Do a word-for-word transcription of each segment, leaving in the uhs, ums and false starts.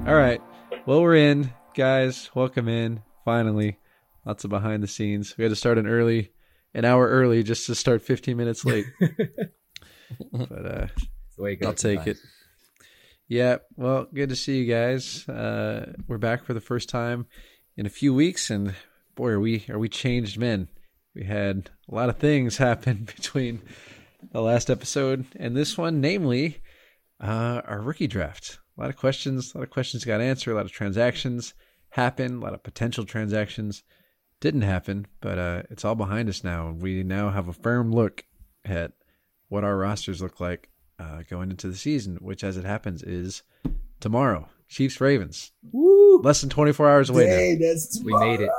All right. Well, we're in, guys. Welcome in. Finally, lots of behind the scenes. We had to start an early, an hour early, just to start fifteen minutes late. But uh, I'll take it. Yeah. Well, good to see you guys. Uh, we're back for the first time in a few weeks, and boy, are we are we changed men. We had a lot of things happen between the last episode and this one, namely uh, our rookie draft. A lot of questions, a lot of questions got answered, a lot of transactions happened, a lot of potential transactions didn't happen, but uh, it's all behind us now. We now have a firm look at what our rosters look like uh, going into the season, which, as it happens, is tomorrow. Chiefs Ravens. Woo! Less than twenty-four hours away Dang, now. that's we made it.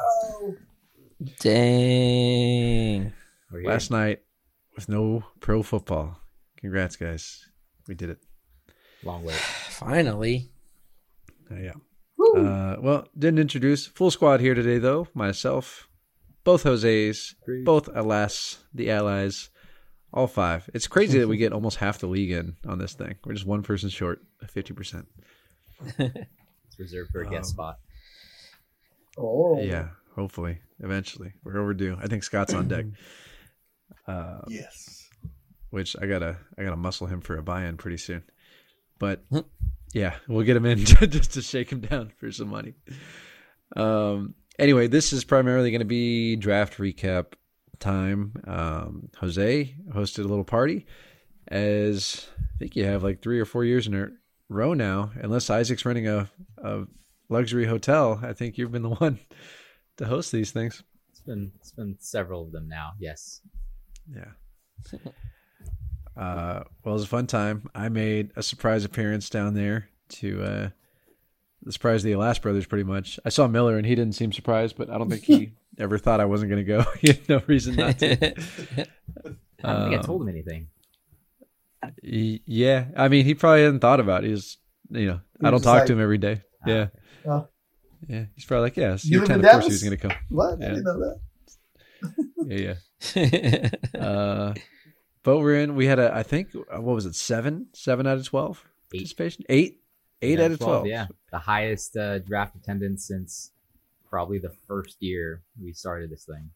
Dang. Last night with no pro football. Congrats, guys. We did it. Long way. Finally. Uh, yeah. Uh, well, didn't introduce full squad here today, though. Myself, both Jose's, Great. both Alas, the allies, all five. It's crazy that we get almost half the league in on this thing. We're just one person short of fifty percent. It's reserved for a guest Um, spot. Oh, Yeah, hopefully, eventually. We're overdue. I think Scott's on deck. Uh, yes. which I gotta, I gotta muscle him for a buy-in pretty soon. But yeah, we'll get him in just to shake him down for some money. Um, anyway, this is primarily going to be draft recap time. Um, Jose hosted a little party, as I think you have like three or four years in a row now. Unless Isaac's running a, a luxury hotel, I think you've been the one to host these things. It's been it's been several of them now. Yes. Yeah. Uh, well, it was a fun time. I made a surprise appearance down there to uh, the surprise of the Alas brothers, pretty much. I saw Miller, and he didn't seem surprised, but I don't think he ever thought I wasn't going to go. He had no reason not to. I don't think I told him anything. He, yeah, I mean, he probably hadn't thought about it. He's, you know, He I don't was talk like- to him every day. Yeah, Oh, yeah. He's probably like, yeah, it's You year live ten. in Of course, he Dallas? was going to come. what? Yeah. I didn't know that. Yeah, yeah. Uh, but we're in. We had a, I think, uh, what was it? Seven, seven out of twelve Eight. participation. Eight, eight Yeah, out of twelve. Yeah, the highest uh, draft attendance since probably the first year we started this thing.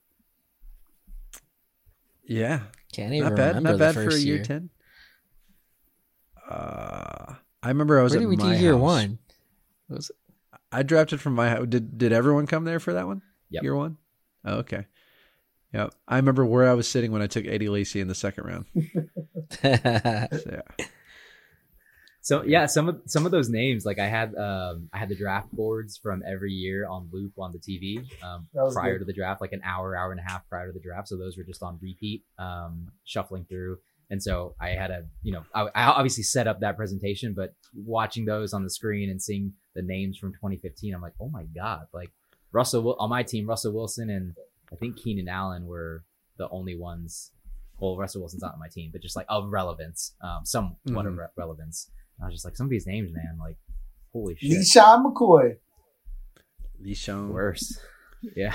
Yeah, Can't even not bad. remember Not the bad for a first year, year. ten. Uh, I remember I was Where at did we my do year house. one? What was it? I drafted from my house. Did Did everyone come there for that one? Yep. Year one. Oh, okay. Yeah, I remember where I was sitting when I took Eddie Lacy in the second round. So, yeah. So yeah, some of some of those names, like I had um I had the draft boards from every year on loop on the T V um, That was prior good. to the draft, like an hour, hour and a half prior to the draft. So those were just on repeat, um, shuffling through. And so I had a, you know, I, I obviously set up that presentation, but watching those on the screen and seeing the names from twenty fifteen, I'm like, oh my God, like Russell Wil- on my team, Russell Wilson and I think Keenan Allen were the only ones. Well, Russell Wilson's not on my team, but just like of relevance, um, somewhat Mhm. of re- relevance. And I was just like, some of these names, man, like, holy shit, LeSean McCoy. Lishon. worse. Yeah.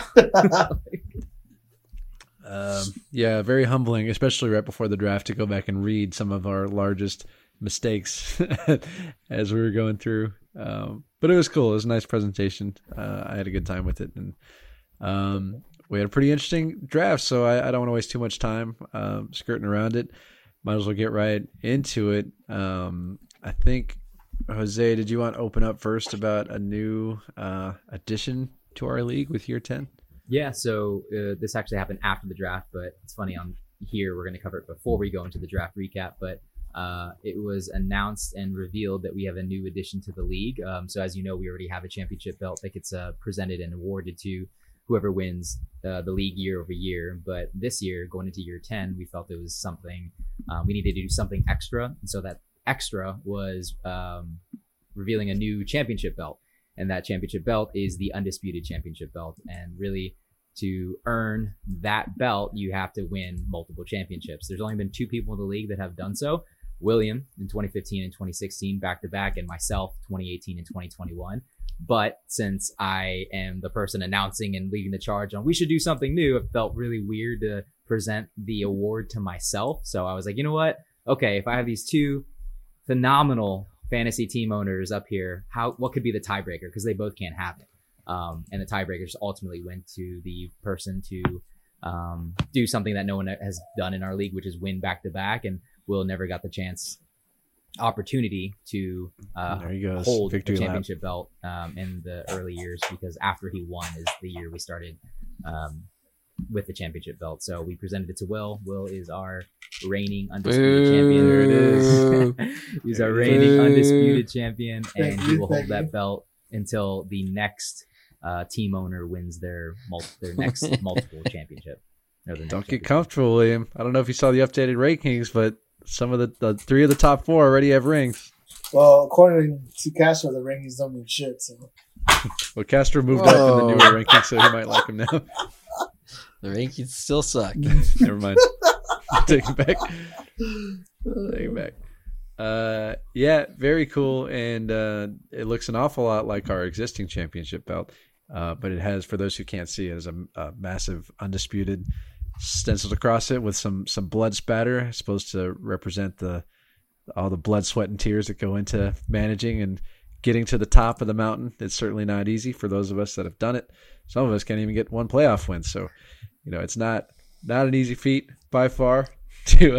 Um, yeah, very humbling, especially right before the draft, to go back and read some of our largest mistakes as we were going through. Um, but it was cool. It was a nice presentation. Uh, I had a good time with it, and um, we had a pretty interesting draft. So I, I don't want to waste too much time um, skirting around it. Might as well get right into it. Um, I think, Jose, did you want to open up first about a new uh, addition to our league with year ten? Yeah, so uh, this actually happened after the draft, but it's funny on here we're going to cover it before we go into the draft recap. But uh, it was announced and revealed that we have a new addition to the league. Um, so as you know, we already have a championship belt that gets uh, presented and awarded to whoever wins uh, the league year over year. But this year, going into year ten, we felt it was something um, we needed to do something extra, and so that extra was um, revealing a new championship belt. And that championship belt is the undisputed championship belt. And really, to earn that belt, you have to win multiple championships. There's only been two people in the league that have done so. William in twenty fifteen and twenty sixteen back to back, and myself twenty eighteen and twenty twenty-one. But since I am the person announcing and leading the charge on we should do something new, it felt really weird to present the award to myself. So I was like, you know what? Okay, if I have these two phenomenal fantasy team owners up here, how what could be the tiebreaker? Because they both can't have it. Um, and the tiebreakers ultimately went to the person to um, do something that no one has done in our league, which is win back to back. And Will never got the chance, opportunity to uh, There he goes. hold Victory the lap. championship belt um, in the early years, because after he won is the year we started um, with the championship belt. So we presented it to Will. Will is our reigning undisputed champion. There it is. He's There our it reigning is. undisputed champion, Thank and you, he will hold thank that you. belt until the next uh, team owner wins their mul- their next multiple championship. Or the next Don't get championship. comfortable, William. I don't know if you saw the updated rankings, but some of the, the three of the top four already have rings. Well, according to Castro, the rankings don't mean shit. So Well, Castro moved up in the Whoa. newer rankings, so he might like him now. The rankings still suck. Never mind. Take it back. Take it back. Uh, yeah, very cool, and uh, it looks an awful lot like our existing championship belt. Uh, but it has, for those who can't see, it has a, a massive undisputed stenciled across it with some some blood spatter, supposed to represent the all the blood, sweat, and tears that go into managing and getting to the top of the mountain. It's certainly not easy for those of us that have done it. Some of us can't even get one playoff win, so you know it's not not an easy feat by far. To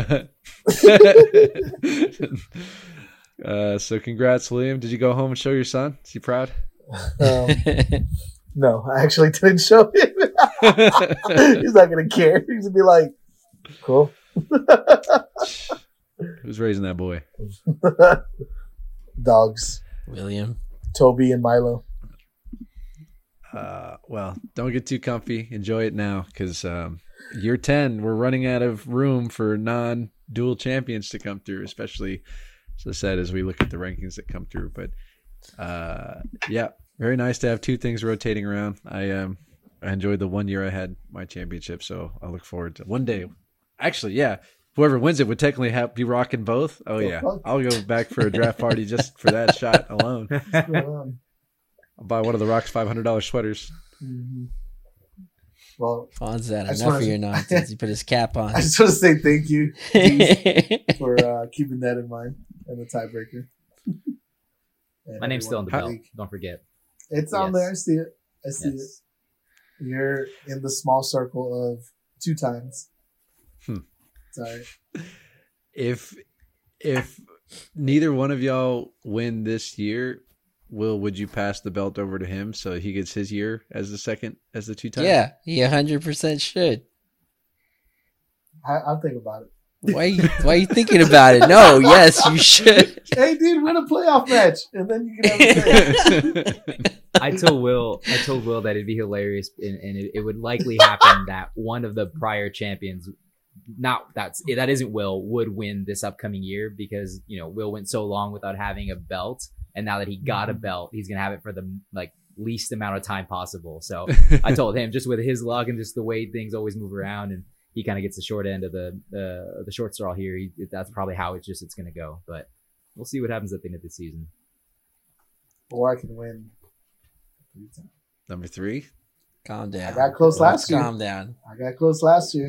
uh, uh, so congrats, William. Did you go home and show your son? Is he proud? um, no, I actually didn't show him. He's not gonna care. He's gonna be like, "Cool." Who's raising that boy? Dogs, William. Toby and Milo. Uh, well, don't get too comfy. Enjoy it now, because um, year ten, we're running out of room for non-dual champions to come through, especially, as I said, as we look at the rankings that come through. But uh, yeah, very nice to have two things rotating around. I um, I enjoyed the one year I had my championship, so I look forward to one day. Actually, yeah, whoever wins it would technically have, be rocking both. Oh yeah, I'll go back for a draft party just for that shot alone. Um, I'll buy one of the Rock's five hundred dollars sweaters. mhm. Well, Fonz had I just enough wanna- of your nonsense. He put his cap on. I just want to say thank you Deez, for uh, keeping that in mind and the tiebreaker. And My name's still on the everyone in belt. league. Don't forget. It's on Yes. there. I see it. I see Yes. it. You're in the small circle of two times. Hmm. Sorry. If if neither one of y'all win this year, Will, would you pass the belt over to him so he gets his year as the second, as the two times? Yeah, he one hundred percent should. I, I'll think about it. Why, you- why are you thinking about it? No, yes, you should. Hey, dude, win a playoff match, and then you can have a say. I told Will, I told Will that it'd be hilarious, and, and it, it would likely happen that one of the prior champions, not that's that isn't Will, would win this upcoming year, because you know Will went so long without having a belt, and now that he got a belt, he's gonna have it for the like least amount of time possible. So I told him, just with his luck and just the way things always move around, and he kind of gets the short end of the uh, the short straw here. He, that's probably how it's just it's gonna go, but we'll see what happens at the end of the season. Or I can win. three times. Number three. Calm down. I got close last year. Calm down. I got close last year.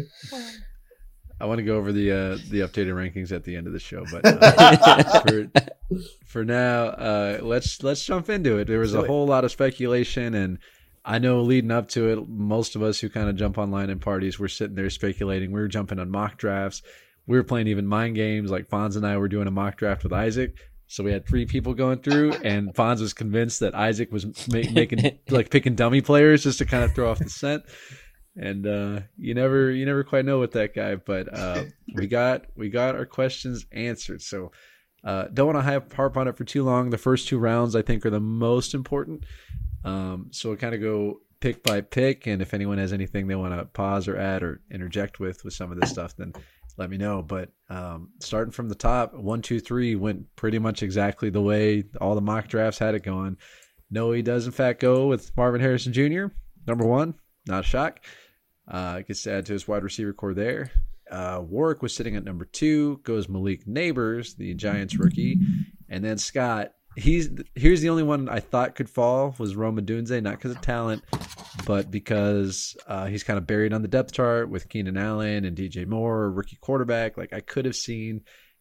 I want to go over the uh, the updated rankings at the end of the show, but uh, for for now, uh, let's let's jump into it. There was a whole lot of speculation, and I know leading up to it, most of us who kind of jump online in parties, we're sitting there speculating. We were jumping on mock drafts. We were playing even mind games. Like Fonz and I were doing a mock draft with Isaac. So we had three people going through, and Fonz was convinced that Isaac was ma- making like picking dummy players just to kind of throw off the scent. And uh, you never you never quite know with that guy, but uh, we got we got our questions answered. So uh, don't want to harp on it for too long. The first two rounds I think are the most important. Um, so we'll kind of go pick by pick, and if anyone has anything they want to pause or add or interject with with some of this stuff, then let me know. But um, starting from the top, one, two, three went pretty much exactly the way all the mock drafts had it going. No, he does in fact go with Marvin Harrison Junior Number one, not a shock. Uh, gets to add to his wide receiver core there. Uh, Warwick was sitting at number two. Goes Malik Neighbors, the Giants rookie, and then Scott. He's here's the only one I thought could fall was Roma Dunze, not because of talent, but because uh, he's kind of buried on the depth chart with Keenan Allen and D J Moore, rookie quarterback. Like I could have seen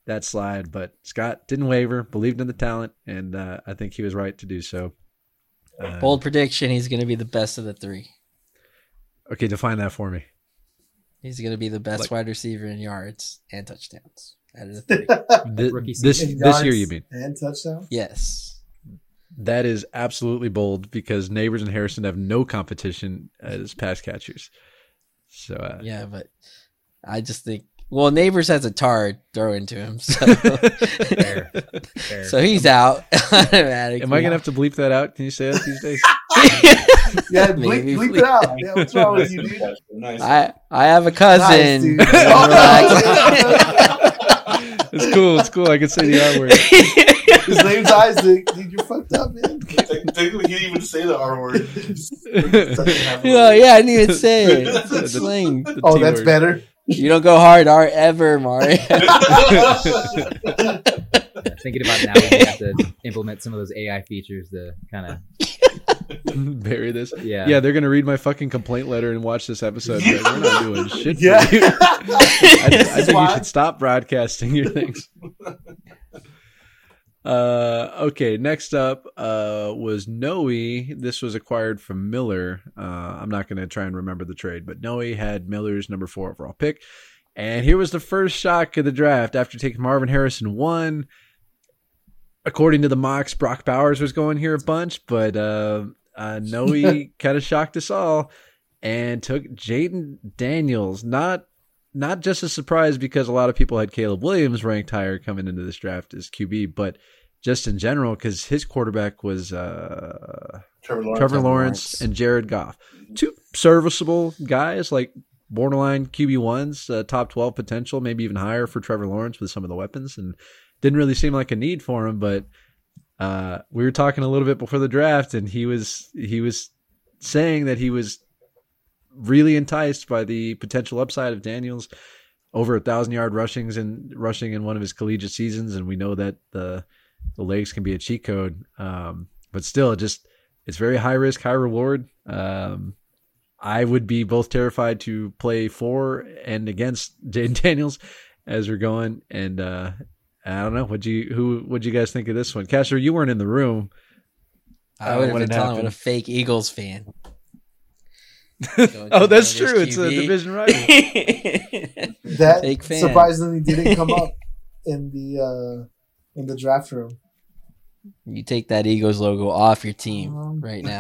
that slide. But Scott didn't waver, believed in the talent, and uh, I think he was right to do so. Uh, Bold prediction: he's going to be the best of the three. Okay, define that for me. He's going to be the best Like- wide receiver in yards and touchdowns out of the three. Th- Rookie this In this year, yards you mean? And touchdown. Yes. That is absolutely bold because Neighbors and Harrison have no competition as pass catchers. So uh, Yeah, but I just think. Well, Neighbors has a tar thrown to him, so Fair. Fair. so he's out automatically. am I gonna have to bleep that out? Can you say that these days? Yeah, bleep, Maybe bleep bleep it out. Yeah, what's wrong with you, dude? Nice. I I have a cousin. dude. Relax. It's cool. It's cool. I can say the R word. His name's Isaac. Dude, you're fucked up, man. Technically, he didn't even say the R word. Oh yeah, I didn't even say it. It's The- slang. the Oh, T that's word. better. You don't go hard art ever, Mario. Yeah, thinking about now, we have to implement some of those A I features to kind of Bury this. yeah. Yeah, they're gonna read my fucking complaint letter and watch this episode. But we're not doing shit. For Yeah. you. I, I think you Why? should stop broadcasting your things. Uh, okay, next up uh, was Noe. This was acquired from Miller. Uh, I'm not going to try and remember the trade, but Noe had Miller's number four overall pick. And here was the first shock of the draft after taking Marvin Harrison one. According to the mocks, Brock Bowers was going here a bunch, but uh, uh, Noe kind of shocked us all and took Jaden Daniels. Not not just a surprise because a lot of people had Caleb Williams ranked higher coming into this draft as Q B, but just in general because his quarterback was uh, Trevor Lawrence. Trevor Lawrence Lawrence. and Jared Goff. Two serviceable guys, like borderline Q B ones, uh, top twelve potential, maybe even higher for Trevor Lawrence with some of the weapons, and didn't really seem like a need for him. But uh, we were talking a little bit before the draft, and he was he was saying that he was really enticed by the potential upside of Daniels, over a thousand yard rushings and rushing in one of his collegiate seasons, and we know that the the legs can be a cheat code, um, but still, it just it's very high risk, high reward. Um, I would be both terrified to play for and against Jaden Daniels as we're going, and uh, I don't know. Would you who would you guys think of this one? Casher, you weren't in the room. I would have when been it telling him happened. what a fake Eagles fan. Oh, that's true. It's a Q B. division rival. That Fake fan. surprisingly didn't come up in the uh, in the draft room. You take that Eagles logo off your team Um, right now.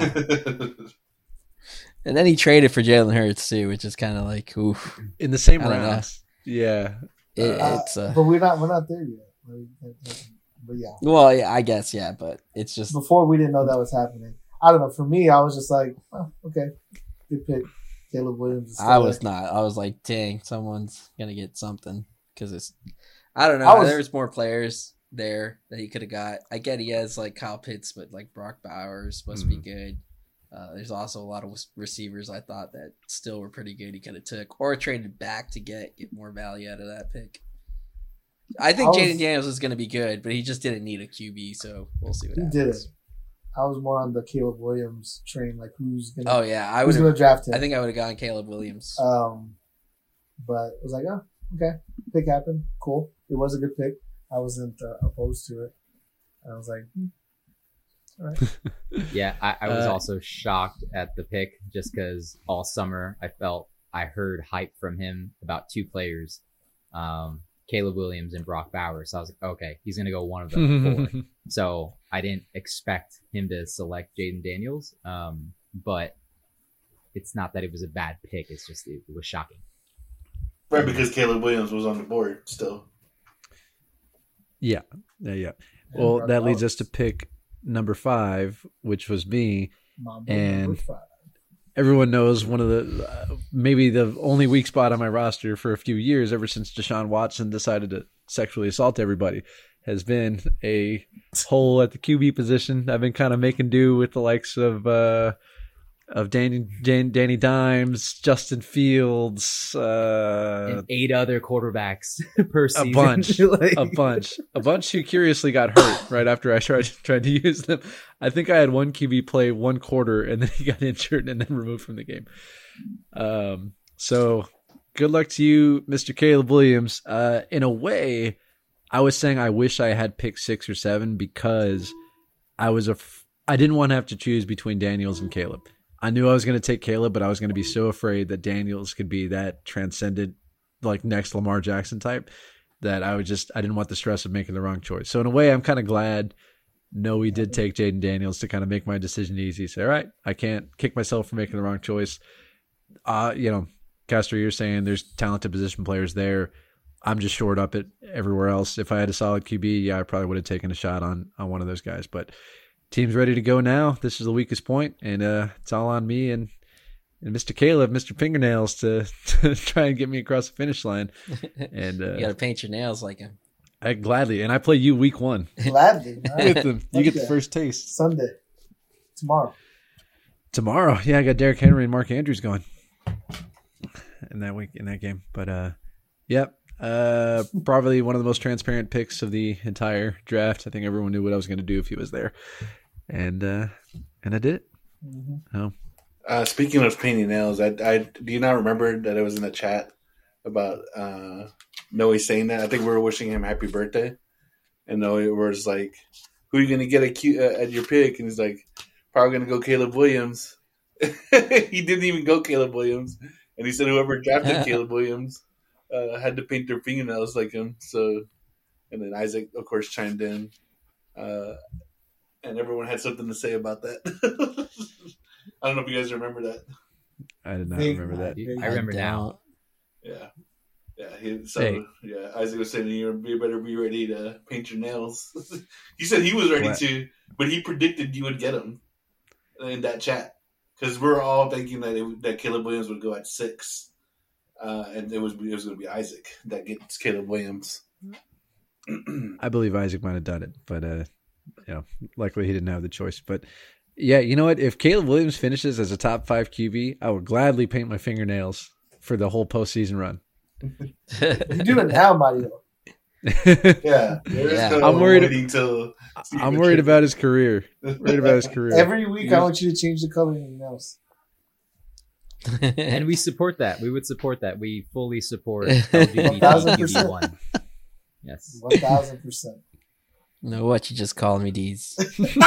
And then he traded for Jalen Hurts too, which is kind of like, oof. In the same I don't know. rounds. Yeah. It, Uh, it's uh, But we're not we're not there yet. Like, But yeah, well, yeah, I guess, yeah, but it's just before we didn't know that was happening. I don't know. For me, I was just like, oh, okay, good pick, Caleb Williams. is still I was there. not. I was like, dang, someone's gonna get something because it's. I don't know. I was- There's more players there that he could have got. I get he has like Kyle Pitts, but like Brock Bowers must be good. Uh, there's also a lot of receivers I thought that still were pretty good. He could have took or traded back to get get more value out of that pick. I think I was- Jaden Daniels is going to be good, but he just didn't need a Q B, so we'll see what He happens. did it. I was more on the Caleb Williams train, like who's gonna Oh yeah, I who's would. gonna draft him. I think I would have gone Caleb Williams. Um, but it was like, oh, okay, pick happened, cool. It was a good pick. I wasn't uh, opposed to it. I was like, hmm. All right. Yeah, I, I was Uh, also shocked at the pick just because all summer I felt I heard hype from him about two players, um, Caleb Williams and Brock Bowers. So I was like, okay, he's going to go one of them before. So I didn't expect him to select Jaden Daniels, um, but it's not that it was a bad pick. It's just it, it was shocking. Right, because Caleb Williams was on the board still. Yeah. Yeah, yeah. Well, Brock that leads Bowers. us to pick number five, which was me. Mambo and- number five. Everyone knows one of the uh, maybe the only weak spot on my roster for a few years, ever since Deshaun Watson decided to sexually assault everybody, has been a hole at the Q B position. I've been kind of making do with the likes of uh, of Danny Dan, Danny Dimes, Justin Fields, uh, And eight other quarterbacks per a season. bunch, Like- a bunch, a bunch who curiously got hurt right after I tried tried to use them. I think I had one Q B play one quarter and then he got injured and then removed from the game. Um, so good luck to you, Mister Caleb Williams. Uh, in a way, I was saying I wish I had picked six or seven because I was a I didn't want to have to choose between Daniels and Caleb. I knew I was going to take Caleb, but I was going to be so afraid that Daniels could be that transcendent, like next Lamar Jackson type, that I would just I didn't want the stress of making the wrong choice. So in a way, I'm kind of glad. No, we did take Jaden Daniels to kind of make my decision easy. Say, all right, I can't kick myself for making the wrong choice. Uh, you know, Castro, you're saying there's talented position players there. I'm just short up it everywhere else. If I had a solid Q B, yeah, I probably would have taken a shot on on one of those guys. But team's ready to go now. This is the weakest point, and uh, it's all on me and and Mister Caleb, Mister Fingernails, to, to try and get me across the finish line. And uh, you got to paint your nails like him. I gladly, and I play you week one. Gladly. With them. You get the Okay. first taste. Sunday. Tomorrow. Tomorrow, yeah, I got Derrick Henry and Mark Andrews going in that week in that game. But uh, yep, uh, probably one of the most transparent picks of the entire draft. I think everyone knew what I was going to do if he was there, and uh, and I did it. Mm-hmm. Oh, Uh, speaking of painting nails, I, I do you not remember that it was in the chat about uh, Noe saying that? I think we were wishing him happy birthday, and Noe was like, "Who are you gonna get at, Q, uh, at your pick?" And he's like, "Probably gonna go Caleb Williams." He didn't even go Caleb Williams, and he said whoever drafted Caleb Williams uh, had to paint their fingernails like him. So, and then Isaac, of course, chimed in, uh, and everyone had something to say about that. I don't know if you guys remember that. I did not Big remember that. Big I remember now. Yeah. Yeah. He, so, Hey. yeah, Isaac was saying you you better be ready to paint your nails. He said he was ready What? to, but he predicted you would get him in that chat. Because we're all thinking that it, that Caleb Williams would go at six. Uh, and it was, it was going to be Isaac that gets Caleb Williams. I believe Isaac might have done it, but uh, you know, luckily he didn't have the choice. But yeah, you know what? If Caleb Williams finishes as a top five Q B, I would gladly paint my fingernails for the whole postseason run. You do it now, Mario. Yeah. There's Yeah. no I'm worried- waiting till I'm worried about his career. Worried about his career. Every week, I want you to change the color of your nails. And we support that. We would support that. We fully support L G B T Q thousand B percent. one. Yes. One thousand percent. know what you just called me, Deez.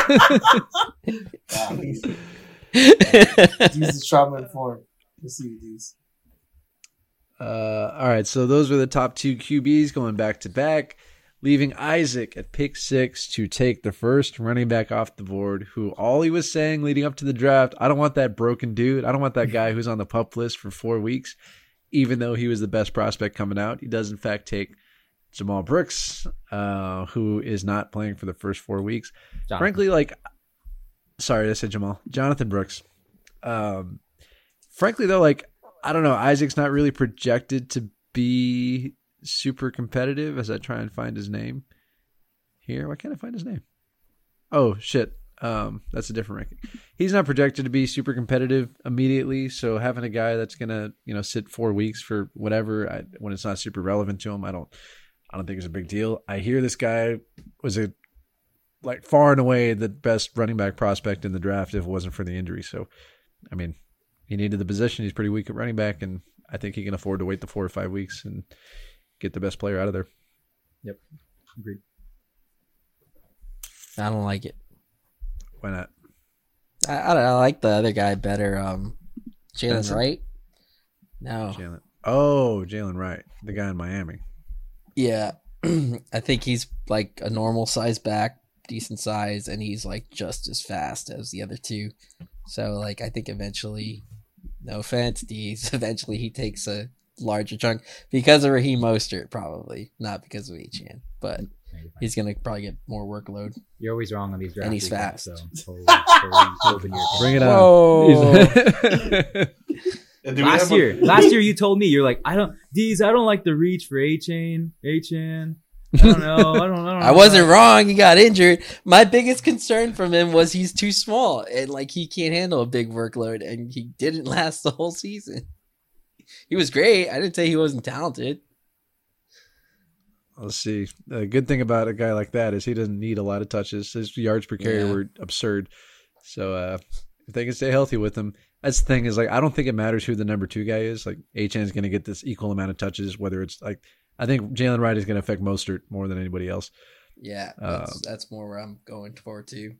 Wow, he's, he's the trauma informed. We'll see you, Deez. Uh, all right, so those were the top two Q Bs going back to back, leaving Isaac at pick six to take the first running back off the board, who all he was saying leading up to the draft, I don't want that broken dude. I don't want that guy who's on the PUP list for four weeks, even though he was the best prospect coming out. He does, in fact, take Jamal Brooks, uh, who is not playing for the first four weeks. Jonathan. Frankly, like, sorry, I said Jamal. Jonathan Brooks. Um, frankly, though, like, I don't know. Isaac's not really projected to be super competitive as I try and find his name here. Why can't I find his name? Oh, shit. Um, that's a different ranking. He's not projected to be super competitive immediately. So having a guy that's going to, you know, sit four weeks for whatever, I, when it's not super relevant to him, I don't, I don't think it's a big deal. I hear this guy was a, like far and away the best running back prospect in the draft if it wasn't for the injury. So, I mean, he needed the position. He's pretty weak at running back, and I think he can afford to wait the four or five weeks and get the best player out of there. Yep. Agreed. I don't like it. Why not? I, I, don't, I like the other guy better. Um, Jalen Benson? Wright. No. Jalen. Oh, Jalen Wright, the guy in Miami. Yeah. I think he's like a normal size back, decent size, and he's like just as fast as the other two. So like I think eventually, no offense, D's, eventually he takes a larger chunk because of Raheem Mostert, probably not because of Etienne, but he's gonna probably get more workload. You're always wrong on these draft And he's recaps, fast. So totally, totally open your Bring it Whoa. on. And do we Last have a- year, last year you told me you're like, I don't, D's, I don't like the reach for A Chain, A Chan. I don't know. I don't. I don't. Know. I wasn't wrong. He got injured. My biggest concern from him was he's too small and like he can't handle a big workload, and he didn't last the whole season. He was great. I didn't say he wasn't talented. Let's see. The good thing about a guy like that is he doesn't need a lot of touches. His yards per carry Yeah. were absurd. So uh, if they can stay healthy with him, that's the thing is like I don't think it matters who the number two guy is. Like H N is going to get this equal amount of touches, whether it's like I think Jalen Wright is going to affect Mostert more than anybody else. Yeah, Uh, that's, that's more where I'm going for too.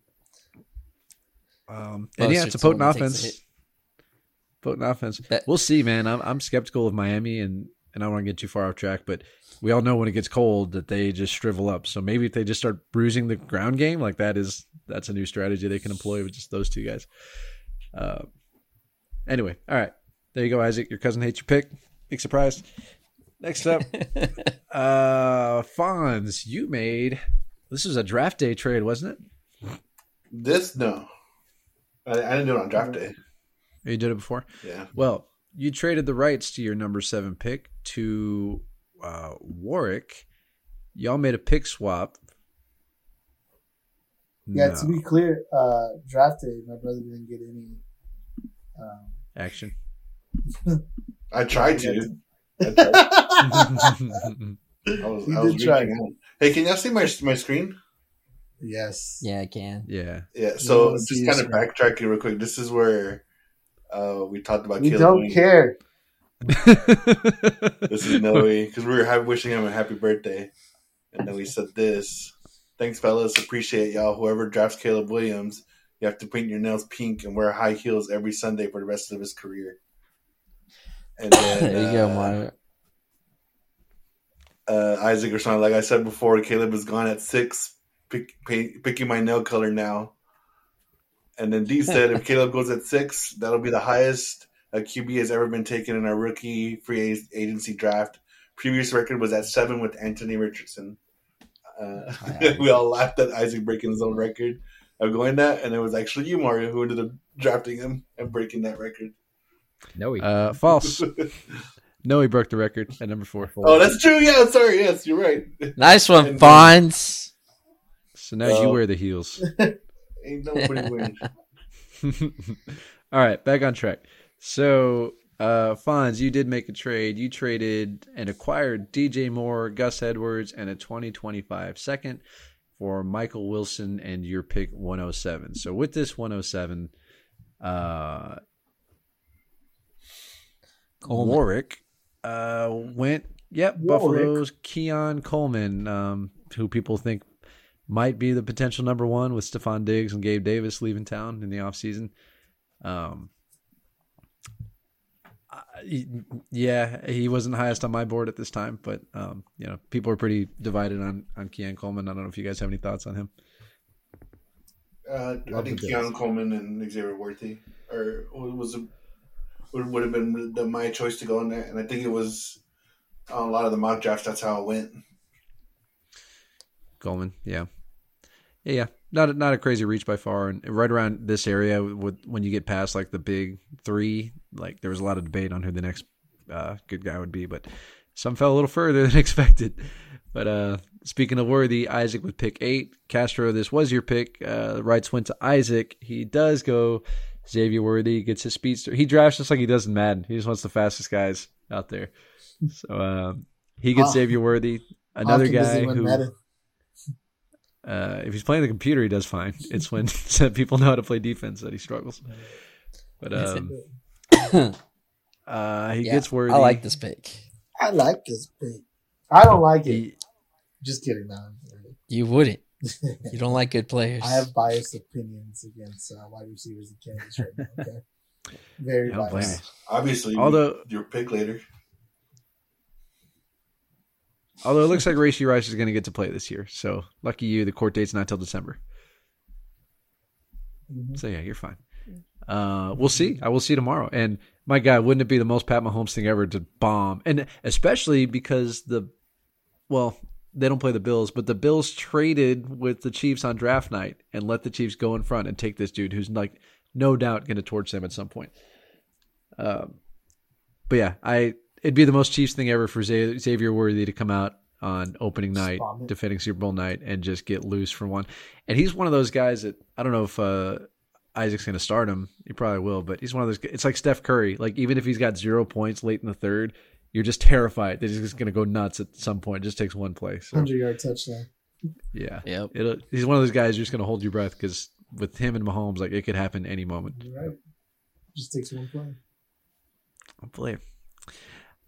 Um, and yeah, it's a Mostert's the potent one that takes the offense. hit. Potent offense. Bet- We'll see, man. I'm I'm skeptical of Miami, and and I don't want to get too far off track, but we all know when it gets cold that they just shrivel up. So maybe if they just start bruising the ground game, like that is that's a new strategy they can employ with just those two guys. Uh, anyway, all right, there you go, Isaac. Your cousin hates your pick. Big surprise. Next up, uh, Fonz, you made this was a draft day trade, wasn't it? This no, I, I didn't do it on draft day. You did it before. Yeah, Well, you traded the rights to your number seven pick to uh, Warwick. Y'all made a pick swap. Yeah, No. to be clear, uh, draft day, my brother didn't get any. Um, Action. I tried Yeah. to. I, tried. I was, He I was did try. reaching out. Hey, can y'all see my my screen? yes. Yeah, I can. Yeah. Yeah. We So wanna see just your kind of screen. backtracking real quick. This is where uh, we talked about We Caleb don't Williams. care. This is Noe because we were ha- wishing him a happy birthday, and then we said this. Thanks, fellas. Appreciate y'all. Whoever drafts Caleb Williams, you have to paint your nails pink and wear high heels every Sunday for the rest of his career. And then, There you go, uh, Mario. uh, Isaac or something. Like I said before, Caleb is gone at six, pick, pay, picking my nail color now. And then D said, if Caleb goes at six, that'll be the highest a Q B has ever been taken in our rookie free agency draft. Previous record was at seven with Anthony Richardson. Uh, we all laughed at Isaac breaking his own record of going that, and it was actually you, Mario, who ended up drafting him and breaking that record. No, we. Uh, false. No, he broke the record at number four. Oh, that's true. Yeah, sorry. Yes, you're right. Nice one, And- Fonz. So now you Oh. wear the heels. Ain't nobody win. All right, back on track. So, uh, Fonz, you did make a trade. You traded and acquired D J Moore, Gus Edwards, and a twenty twenty-five second for Michael Wilson and your pick one oh seven. So with this one oh seven, uh, Coleman. Warwick uh, went, yep, Warwick. Buffalo's Keon Coleman, um, who people think might be the potential number one with Stephon Diggs and Gabe Davis leaving town in the offseason. Um, I- yeah, he wasn't highest on my board at this time, but um, you know, people are pretty divided on on Keon Coleman. I don't know if you guys have any thoughts on him. Uh, I Love think the Keon Bills. Coleman and Xavier Worthy, or was a, would would have been the, my choice to go in there, and I think it was on a lot of the mock drafts. That's how it went. Coleman, yeah, yeah, yeah. Not a, not a crazy reach by far, and right around this area, with when you get past like the big three, like there was a lot of debate on who the next uh, good guy would be, but some fell a little further than expected. But uh, speaking of Worthy, Isaac with pick eight. Castro, this was your pick. Uh, the rights went to Isaac. He does go Xavier Worthy, gets his speedster. He drafts just like he does in Madden. He just wants the fastest guys out there. So um, he gets Wow. Xavier Worthy. Another Often does he guy win who, Madden? uh, if he's playing the computer, he does fine. It's when people know how to play defense that he struggles. But um, uh, he Yeah, gets Worthy. I like this pick. I like this pick. I don't like it. He, Just kidding. No, You wouldn't. You don't like good players. I have biased opinions against uh, wide receivers in Kansas right now. Okay, very I don't blame biased. Obviously, Although- your pick later. Although it looks like Rashee Rice is going to get to play this year. So lucky you, the court date's not till December. Mhm. So yeah, you're fine. Uh, we'll see. I will see tomorrow. And my God, wouldn't it be the most Pat Mahomes thing ever to bomb? And especially because the, well, they don't play the Bills, but the Bills traded with the Chiefs on draft night and let the Chiefs go in front and take this dude who's like no doubt going to torch them at some point. Um, but yeah, I it'd be the most Chiefs thing ever for Xavier Worthy to come out on opening night, Bomb it. defending Super Bowl night, and just get loose for one. And he's one of those guys that I don't know if uh, Isaac's going to start him. He probably will, but he's one of those. It's like Steph Curry. Like even if he's got zero points late in the third, you're just terrified that he's just going to go nuts at some point. It just takes one play. So Hundred yard touchdown. yeah, Yep. it'll, he's one of those guys you're just going to hold your breath because with him and Mahomes, like it could happen any moment. You're right. Just takes one play. Hopefully.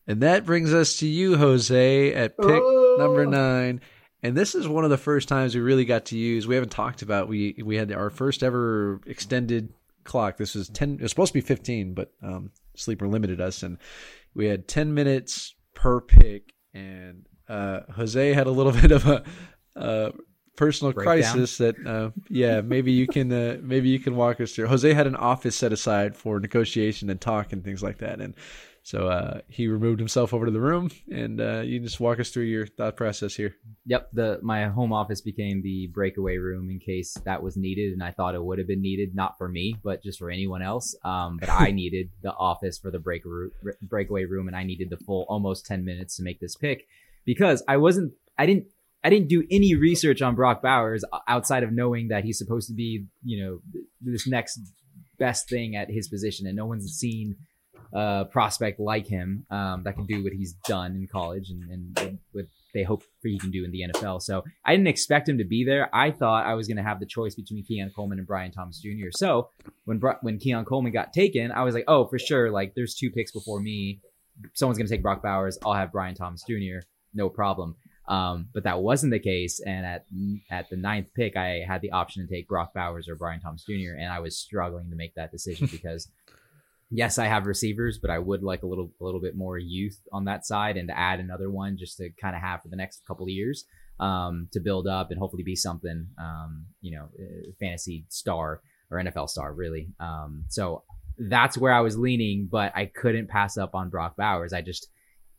And that brings us to you, Jose, at pick Oh. number nine. And this is one of the first times we really got to use. We haven't talked about. We we had our first ever extended clock. This was ten. It was supposed to be fifteen, but um, Sleeper limited us, and we had ten minutes per pick. And uh, Jose had a little bit of a uh, personal Breakdown. crisis that, uh, yeah, maybe you can uh, maybe you can walk us through. Jose had an office set aside for negotiation and talk and things like that, and so uh, he removed himself over to the room. And uh, you can just walk us through your thought process here. Yep, the my home office became the breakaway room in case that was needed, and I thought it would have been needed, not for me, but just for anyone else. Um, but I needed the office for the break breakaway room, and I needed the full almost ten minutes to make this pick because I wasn't, I didn't, I didn't do any research on Brock Bowers outside of knowing that he's supposed to be, you know, this next best thing at his position, and no one's seen uh prospect like him um that can do what he's done in college and, and, and what they hope for he can do in the N F L. So I didn't expect him to be there. I thought I was going to have the choice between Keon Coleman and Brian Thomas Junior So when Bro- when Keon Coleman got taken, I was like, oh, for sure, like there's two picks before me. Someone's going to take Brock Bowers. I'll have Brian Thomas Junior No problem. Um, but that wasn't the case. And at at the ninth pick, I had the option to take Brock Bowers or Brian Thomas Junior And I was struggling to make that decision because yes, I have receivers, but I would like a little a little bit more youth on that side and to add another one just to kind of have for the next couple of years um, to build up and hopefully be something, um, you know, fantasy star or N F L star, really. Um, so that's where I was leaning, but I couldn't pass up on Brock Bowers. I just,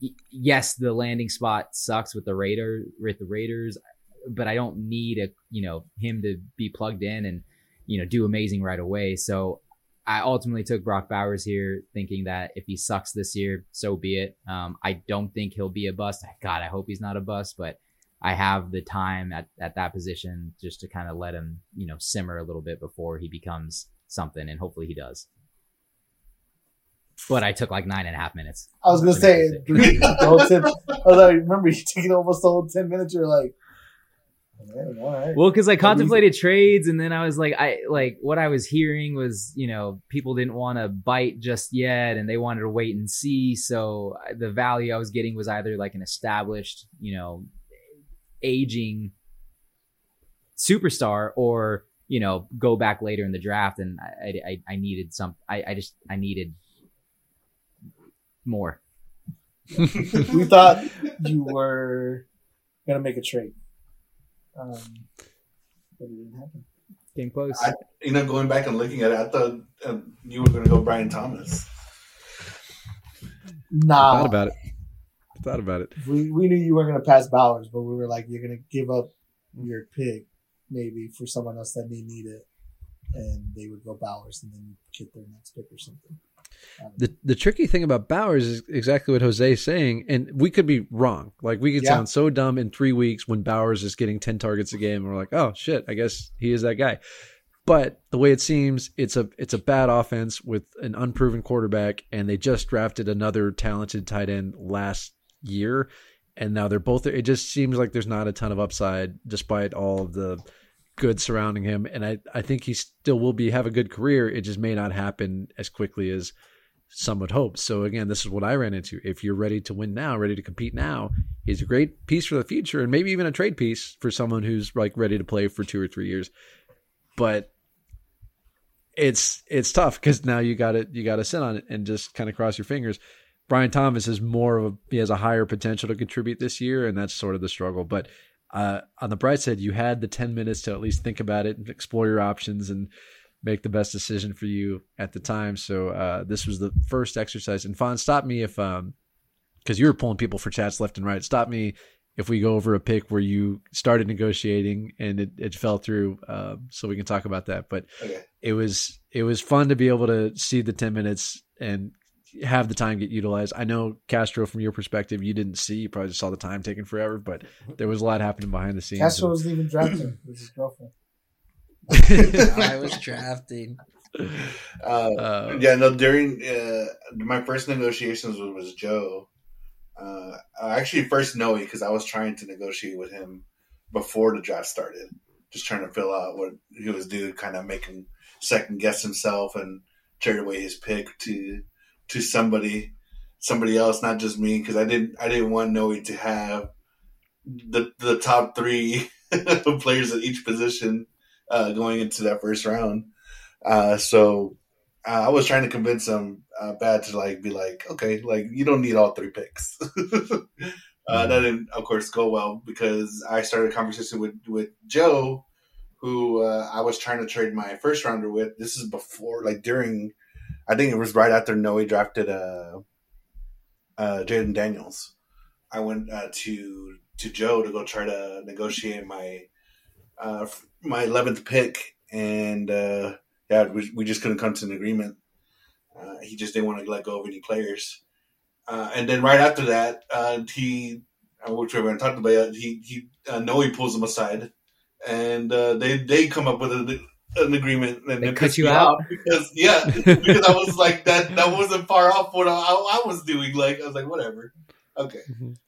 yes, the landing spot sucks with the Raider with the Raiders, but I don't need a you know him to be plugged in and you know do amazing right away. So I ultimately took Brock Bowers here thinking that if he sucks this year, so be it. Um, I don't think he'll be a bust. God, I hope he's not a bust, but I have the time at, at that position just to kind of let him, you know, simmer a little bit before he becomes something, and hopefully he does. But I took like nine and a half minutes. I was gonna to say make this pick. the whole ten. I was like, remember you taking almost the whole ten minutes. You're like, man, all right. Well, because I contemplated trades, and then I was like, I like what I was hearing was, you know, people didn't want to bite just yet, and they wanted to wait and see. So the value I was getting was either like an established, you know, aging superstar, or you know, go back later in the draft. And I, I, I needed some. I, I just, I needed more. We thought you were gonna make a trade. Um, but it didn't happen. Came close. I, you know, going back and looking at it, I thought uh, you were going to go Brian Thomas. Nah, Thought about it. Thought about it. we we knew you weren't gonna pass Bowers, but we were like, you're gonna give up your pick maybe for someone else that may need it, and they would go Bowers, and then you get their next pick or something. Um, The the tricky thing about Bowers is exactly what Jose is saying, and we could be wrong. Like we could Yeah. sound so dumb in three weeks when Bowers is getting ten targets a game, and we're like, oh shit, I guess he is that guy. But the way it seems, it's a it's a bad offense with an unproven quarterback, and they just drafted another talented tight end last year, and now they're both. It just seems like there's not a ton of upside, despite all of the good surrounding him. And I, I think he still will be have a good career. It just may not happen as quickly as some would hope. So again, this is what I ran into. If you're ready to win now, ready to compete now, he's a great piece for the future, and maybe even a trade piece for someone who's like ready to play for two or three years. But it's it's tough because now you got to you got to sit on it and just kind of cross your fingers. Brian Thomas is more of a he has a higher potential to contribute this year, and that's sort of the struggle. But uh, on the bright side, you had the ten minutes to at least think about it and explore your options and make the best decision for you at the time. So uh, this was the first exercise. And Fawn, stop me if um because you were pulling people for chats left and right. Stop me if we go over a pick where you started negotiating and it, it fell through, uh, so we can talk about that. But Okay. it was it was fun to be able to see the ten minutes and have the time get utilized. I know, Castro, from your perspective, you didn't see. You probably just saw the time taking forever, but there was a lot happening behind the scenes. Castro wasn't even drafting with his girlfriend. I was drafting. Uh, Uh, yeah, no. During uh, my first negotiations was, was Joe. Uh, I actually first Noe because I was trying to negotiate with him before the draft started, just trying to fill out what he was doing, kind of making second guess himself and trade away his pick to to somebody. somebody else, not just me, because I didn't I didn't want Noe to have the the top three players at each position uh, going into that first round. Uh, so uh, I was trying to convince him uh, bad to like be like, okay, like you don't need all three picks. uh, that didn't, of course, go well because I started a conversation with with Joe, who uh, I was trying to trade my first rounder with. This is before, like during, I think it was right after Noe drafted uh, uh, Jaden Daniels. I went uh, to to Joe to go try to negotiate my uh, my eleventh pick, and uh, yeah, we, we just couldn't come to an agreement. Uh, he just didn't want to let go of any players. Uh, and then right after that, uh, he, uh, which we haven't talked about, he he uh, Noe pulls him aside, and uh, they they come up with a, an agreement. And They it cut pissed you me out? off because yeah, because I was like that that wasn't far off what I, I was doing. Like I was like, whatever, okay.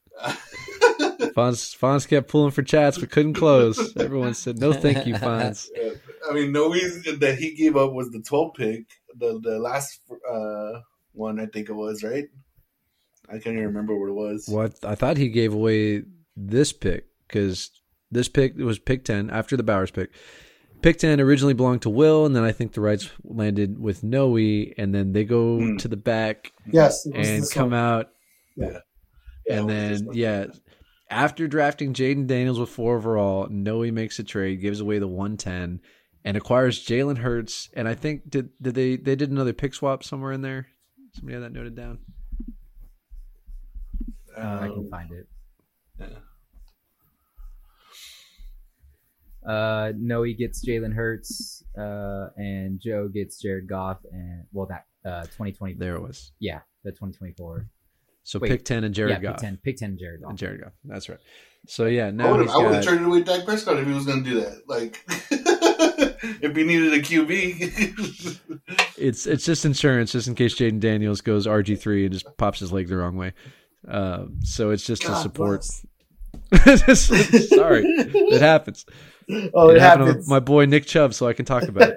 Fonz, Fonz kept pulling for chats but couldn't close. Everyone said, no thank you, Fonz. I mean, no reason that he gave up was the twelfth pick, the the last uh, one I think it was, right? I can't even remember what it was. What I thought he gave away this pick because this pick was pick ten after the Bowers pick. Pick ten originally belonged to Will, and then I think the rights landed with Noe, and then they go Mm. to the back Yes, it was and this come one. out. Yeah. Yeah, and it was this then, one. yeah, after drafting Jaden Daniels with four overall, Noe makes a trade, gives away the one ten, and acquires Jalen Hurts. And I think did did they they did another pick swap somewhere in there? Somebody had that noted down. Uh, I Um, can find it. yeah. Uh, Noe gets Jalen Hurts, uh, and Joe gets Jared Goff, and well, that uh, twenty twenty. There it was. Yeah, the twenty twenty-four. So Wait, pick ten and Jared yeah, Goff. pick ten, pick ten, Jared Goff. And Jared Goff. That's right. So yeah, I now would he's have I would have got, traded away Dak Prescott if he was going to do that. Like, if he needed a Q B. it's it's just insurance, just in case Jaden Daniels goes R G three and just pops his leg the wrong way. Um, so it's just to God support. bless. Sorry, it happens. Oh, it it happened happens. with my boy Nick Chubb, so I can talk about it.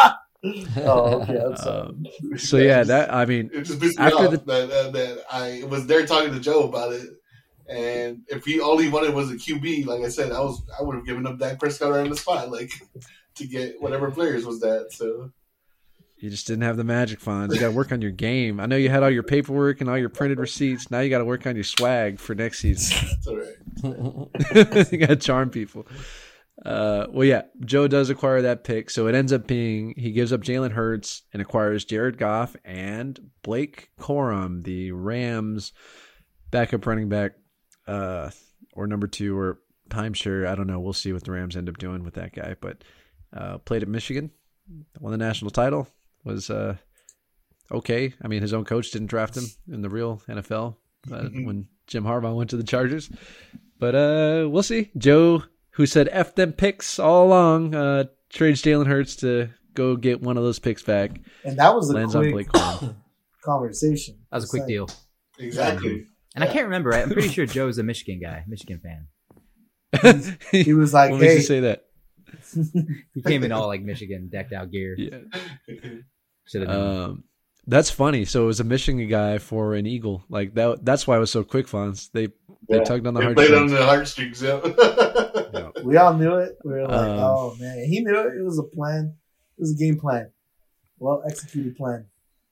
Oh, okay. I'm sorry. Um, so yeah, that I mean, It just pissed me After off the- that, uh, that I was there talking to Joe about it. And if he all he wanted was a Q B, like I said, I was I would have given up Dak Prescott right on the spot, like to get whatever players was that. So you just didn't have the magic funds. You got to work on your game. I know you had all your paperwork and all your printed receipts. Now you got to work on your swag for next season. it's all right. You got to charm people. Uh, well, yeah, Joe does acquire that pick, so it ends up being he gives up Jalen Hurts and acquires Jared Goff and Blake Corum, the Rams backup running back, uh, or number two, or timeshare. I don't know. We'll see what the Rams end up doing with that guy. But uh, played at Michigan, won the national title. Was uh, okay. I mean, his own coach didn't draft him in the real N F L uh, when Jim Harbaugh went to the Chargers. But uh, we'll see. Joe, who said F them picks all along, uh, trades Jalen Hurts to go get one of those picks back. And that was a Lands on quick Blake Corum. conversation. That was a quick Just deal. Exactly. And I can't remember. I'm pretty sure Joe's a Michigan guy, Michigan fan. saying. He was like, What makes hey, you say that? He came in all like Michigan, decked out gear. Yeah. Should have known. Um, that's funny. So it was a Michigan guy for an Eagle. Like that. That's why it was so quick, Fonz. They they Yeah. tugged on the They played on heartstrings. the heartstrings. Yeah. we all knew it. We were like, Um, oh, man. He knew it. It was a plan. It was a game plan. Well executed plan.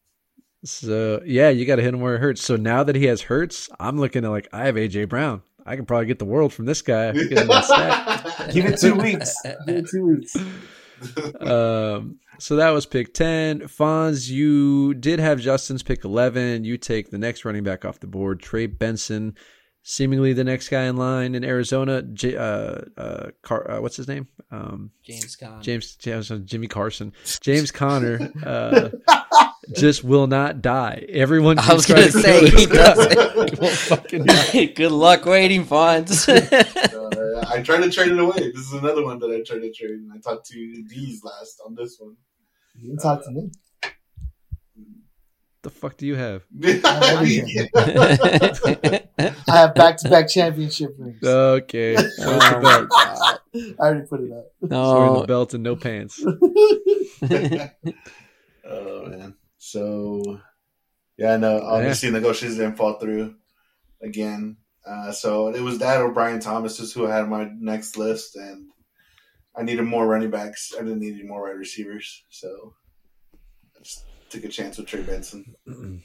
So yeah, you got to hit him where it hurts. So now that he has Hurts, I'm looking at like I have A J Brown. I can probably get the world from this guy. If I get him that stack. Give it two weeks. Give it two weeks. Um, so that was pick ten. Fonz, you did have Justin's pick eleven. You take the next running back off the board, Trey Benson, seemingly the next guy in line in Arizona. J- uh, uh, Car- uh, what's his name? Um, James Conn. James, James, Jimmy Carson, James Conner. Uh, just will not die. Everyone. I was keeps trying gonna say, kill he this guy. doesn't. He won't fucking die. Good luck waiting, Fonz. Uh, I tried to trade it away. This is another one that I tried to trade. And I talked to D's last on this one. You didn't talk to me. The fuck do you have? I have back to back championship rings. Okay. Where's the Oh my belt? God. I already put it up. He's wearing the No. belt and no pants. Oh man. So Yeah, no. Oh, yeah. Obviously, negotiations didn't fall through again. Uh, so it was that or Brian Thomas is who I had on my next list, and I needed more running backs. I didn't need any more wide receivers, so I just took a chance with Trey Benson.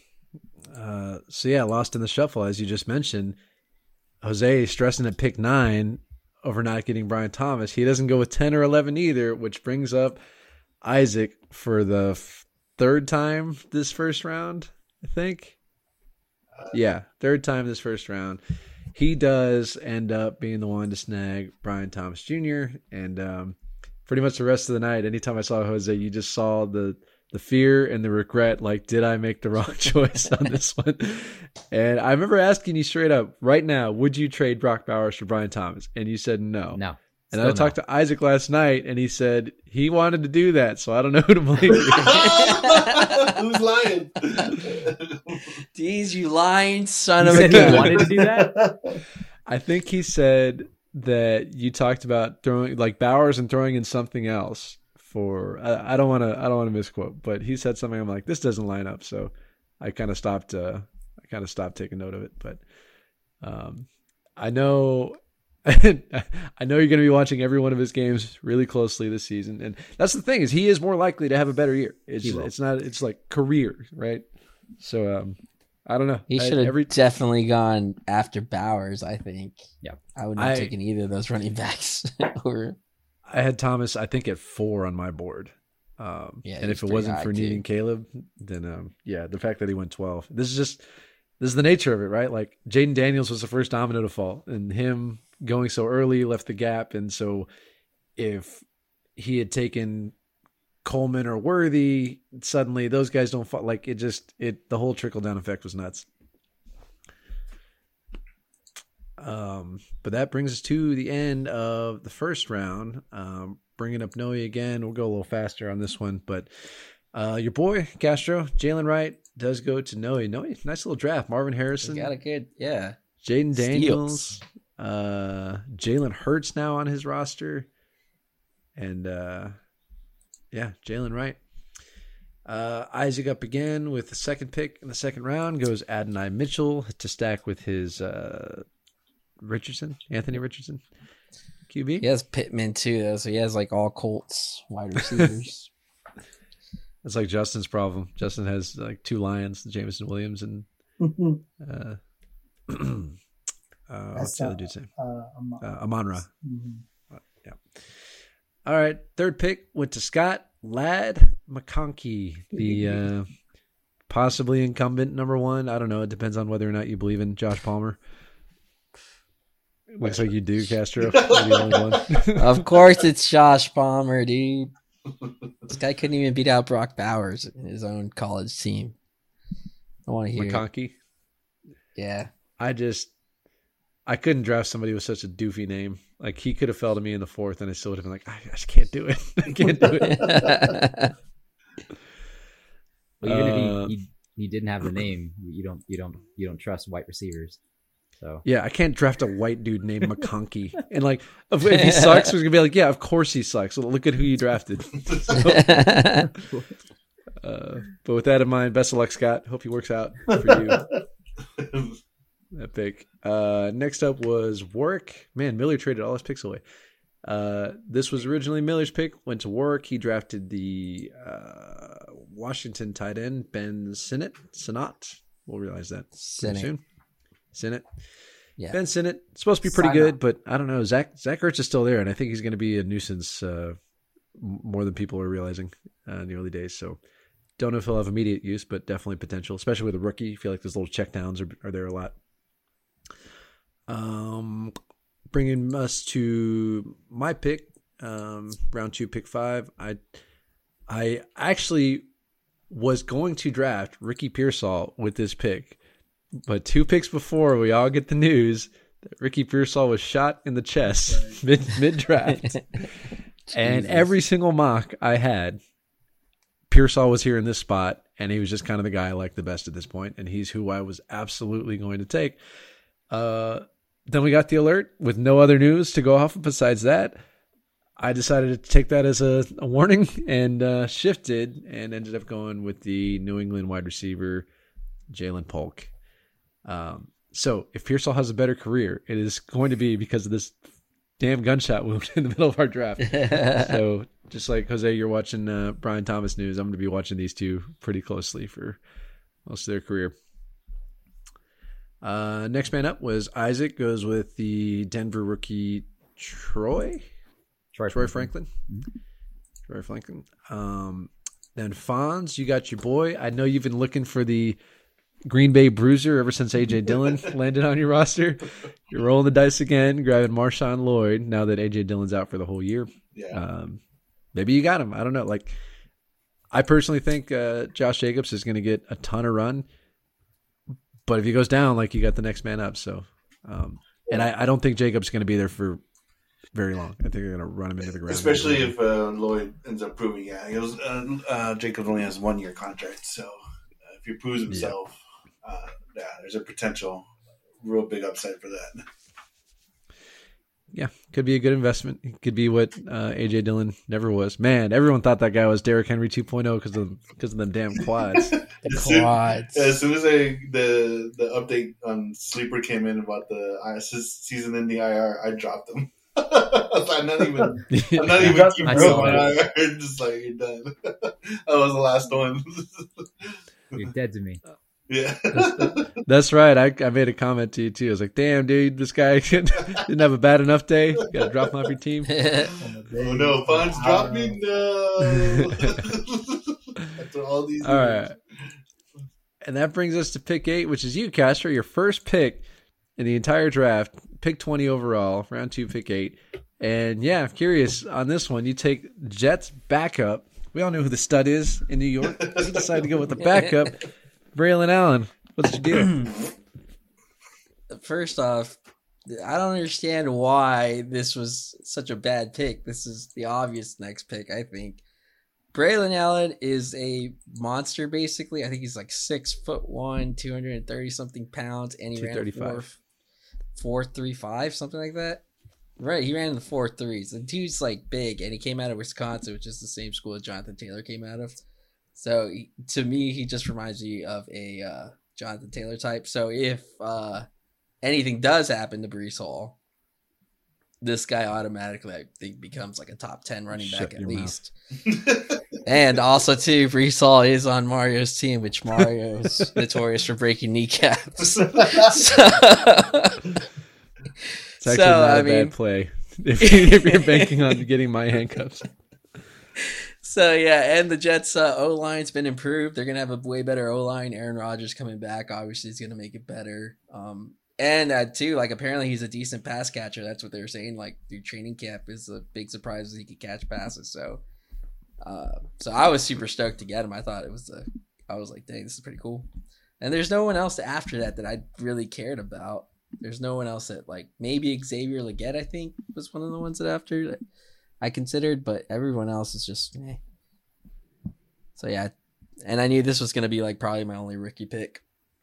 Uh, so yeah, lost in the shuffle as you just mentioned. Jose stressing at pick nine over not getting Brian Thomas. He doesn't go with ten or eleven either, which brings up Isaac for the f- third time this first round, I think. Uh, yeah, third time this first round. He does end up being the one to snag Brian Thomas Junior And um, pretty much the rest of the night, anytime I saw Jose, you just saw the the fear and the regret, like, did I make the wrong choice on this one? And I remember asking you straight up, right now, would you trade Brock Bowers for Brian Thomas? And you said no. No. And I talked no. to Isaac last night, and he said he wanted to do that, so I don't know who to believe. Who's lying? Jeez, you lying son he of said a gun. He wanted to do that? I think he said that you talked about throwing, like, Bowers and throwing in something else. For I, I don't want to I don't want to misquote, but he said something. I'm like, this doesn't line up, so I kind of stopped. Uh, I kind of stopped taking note of it. But um, I know I know you're going to be watching every one of his games really closely this season, and that's the thing is he is more likely to have a better year. It's it's not it's like career, right? So um, I don't know. He should have every... definitely gone after Bowers. I think. Yeah, I would not have taken either of those running backs over. I had Thomas, I think, at four on my board. Um, yeah, and if it wasn't for needing Caleb, then um, yeah, the fact that he went twelve. This is just this is the nature of it, right? Like Jaden Daniels was the first domino to fall, and him going so early left the gap. And so, if he had taken Coleman or Worthy, suddenly those guys don't fall. Like it just it the whole trickle down effect was nuts. Um, but that brings us to the end of the first round. Um, bringing up Noe again. We'll go a little faster on this one, but uh, your boy Castro, Jalen Wright does go to Noe. Noe, nice little draft. Marvin Harrison, he got a good, yeah. Jaden Daniels, uh, Jalen Hurts now on his roster, and uh, yeah, Jalen Wright. Uh, Isaac up again with the second pick in the second round goes Adonai Mitchell to stack with his. Uh, Richardson, Anthony Richardson, Q B. He has Pittman too, though, so he has like all Colts wide receivers. It's like Justin's problem. Justin has like two Lions, Jameson Williams, and uh, uh, what's the other dude's name? Uh, Am- uh, Amon-Ra. Mm-hmm. Uh, yeah. All right, third pick went to Scott Ladd McConkey, the uh, possibly incumbent number one. I don't know. It depends on whether or not you believe in Josh Palmer. Looks like you do, Castro. You're the only one. Of course it's Josh Palmer, dude. This guy couldn't even beat out Brock Bowers in his own college team. I want to hear McConkey? It. Yeah. I just I couldn't draft somebody with such a doofy name. Like he could have fell to me in the fourth and I still would have been like, I, I just can't do it. I can't do it. Well, even uh, if he, he, he didn't have the name, you don't you don't you don't trust white receivers. So yeah, I can't draft a white dude named McConkey. And like, if, if he sucks, we're gonna be like, yeah, of course he sucks. Well, look at who you drafted. So, uh, but with that in mind, best of luck, Scott. Hope he works out for you. That pick. Uh, next up was Warwick. Man, Miller traded all his picks away. Uh, this was originally Miller's pick. Went to Warwick. He drafted the uh, Washington tight end Ben Sinnott. Sinnott. We'll realize that soon. Sinnott. Yeah. Ben Sinnott. Supposed to be pretty Sign good, up. But I don't know. Zach Zach Ertz is still there, and I think he's going to be a nuisance uh, more than people are realizing uh, in the early days. So don't know if he'll have immediate use, but definitely potential, especially with a rookie. I feel like those little checkdowns are, are there a lot. Um, bringing us to my pick, um, round two, pick five. I I actually was going to draft Ricky Pearsall with this pick. But two picks before, we all get the news that Ricky Pearsall was shot in the chest mid mid draft, and every single mock I had, Pearsall was here in this spot, and he was just kind of the guy I liked the best at this point, and he's who I was absolutely going to take. Uh, then we got the alert with no other news to go off of besides that. I decided to take that as a, a warning and uh, shifted, and ended up going with the New England wide receiver Jalen Polk. Um, so if Pearsall has a better career, it is going to be because of this damn gunshot wound in the middle of our draft. So just like Jose, you're watching uh, Brian Thomas news. I'm going to be watching these two pretty closely for most of their career. Uh, next man up was Isaac, goes with the Denver rookie Troy. Troy, Troy Franklin. Franklin. Mm-hmm. Troy Franklin. Um, then Fonz, you got your boy. I know you've been looking for the Green Bay Bruiser ever since A J Dillon landed on your roster. You're rolling the dice again, grabbing Marshawn Lloyd now that A J Dillon's out for the whole year. Yeah. Um, maybe you got him. I don't know. Like, I personally think uh, Josh Jacobs is going to get a ton of run, but if he goes down, like, you got the next man up. So, um, and I, I don't think Jacobs going to be there for very long. I think they're going to run him into the ground. Especially if uh, Lloyd ends up proving, yeah, he was, uh, uh, Jacobs only has one year contract, so uh, if he proves himself, yeah. Uh, yeah, there's a potential real big upside for that. Yeah, could be a good investment. It could be what uh, A J Dillon never was. Man, everyone thought that guy was Derrick Henry two point oh because of because of them damn quads. The As soon, quads. as soon as I, the the update on Sleeper came in about the uh, season in the I R, I dropped him. I'm not even. I'm not even keep I going saw on it. I R. Just like, you're done. That was the last one. You're dead to me. Yeah. That's right. I, I made a comment to you too. I was like, "Damn, dude, this guy didn't have a bad enough day. Got to drop him off your team." Oh no, Fonz dropped me. No. After all these. All years. right, and that brings us to pick eight, which is you, Castro, your first pick in the entire draft. Pick twenty overall, round two, pick eight. And yeah, I'm curious on this one. You take Jets backup. We all know who the stud is in New York. You decided to go with the backup, Braylon Allen. What's your deal? First off, I don't understand why this was such a bad pick. This is the obvious next pick, I think. Braylon Allen is a monster, basically. I think he's like six foot one, two hundred and thirty something pounds, and he ran a four, four three five, something like that. Right, he ran in the four threes. The dude's like big, and he came out of Wisconsin, which is the same school that Jonathan Taylor came out of. So he, to me, he just reminds me of a uh, Jonathan Taylor type. So if uh, anything does happen to Breece Hall, this guy automatically, I think, becomes like a top ten running back at least. And also, too, Breece Hall is on Mario's team, which Mario is notorious for breaking kneecaps. so, It's actually so, not I a mean, bad play if, you, if you're banking on getting my handcuffs. So, yeah, and the Jets' uh, O-line's been improved. They're going to have a way better O-line. Aaron Rodgers coming back, obviously, is going to make it better. Um, and, uh, too, like, apparently he's a decent pass catcher. That's what they were saying. Like, through training camp is a big surprise that he could catch passes. So, uh, so I was super stoked to get him. I thought it was a, I was like, dang, this is pretty cool. And there's no one else after that that I really cared about. There's no one else that, like, maybe Xavier Legette, I think, was one of the ones that after that I considered, but everyone else is just, eh. So, yeah. And I knew this was going to be, like, probably my only rookie pick.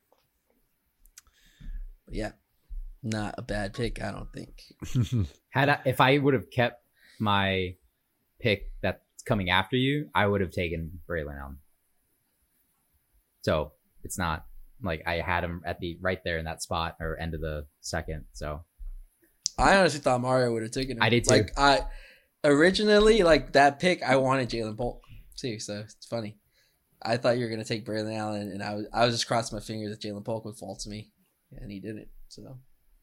But, yeah. Not a bad pick, I don't think. Had I, if I would have kept my pick that's coming after you, I would have taken Braylon Allen. So, it's not like I had him at the right there in that spot or end of the second. So I honestly thought Mario would have taken him. I did too. Like I originally, like that pick, I wanted Jalen Polk too. So it's funny. I thought you were gonna take Braylon Allen, and I was I was just crossing my fingers that Jalen Polk would fall to me, and he didn't. So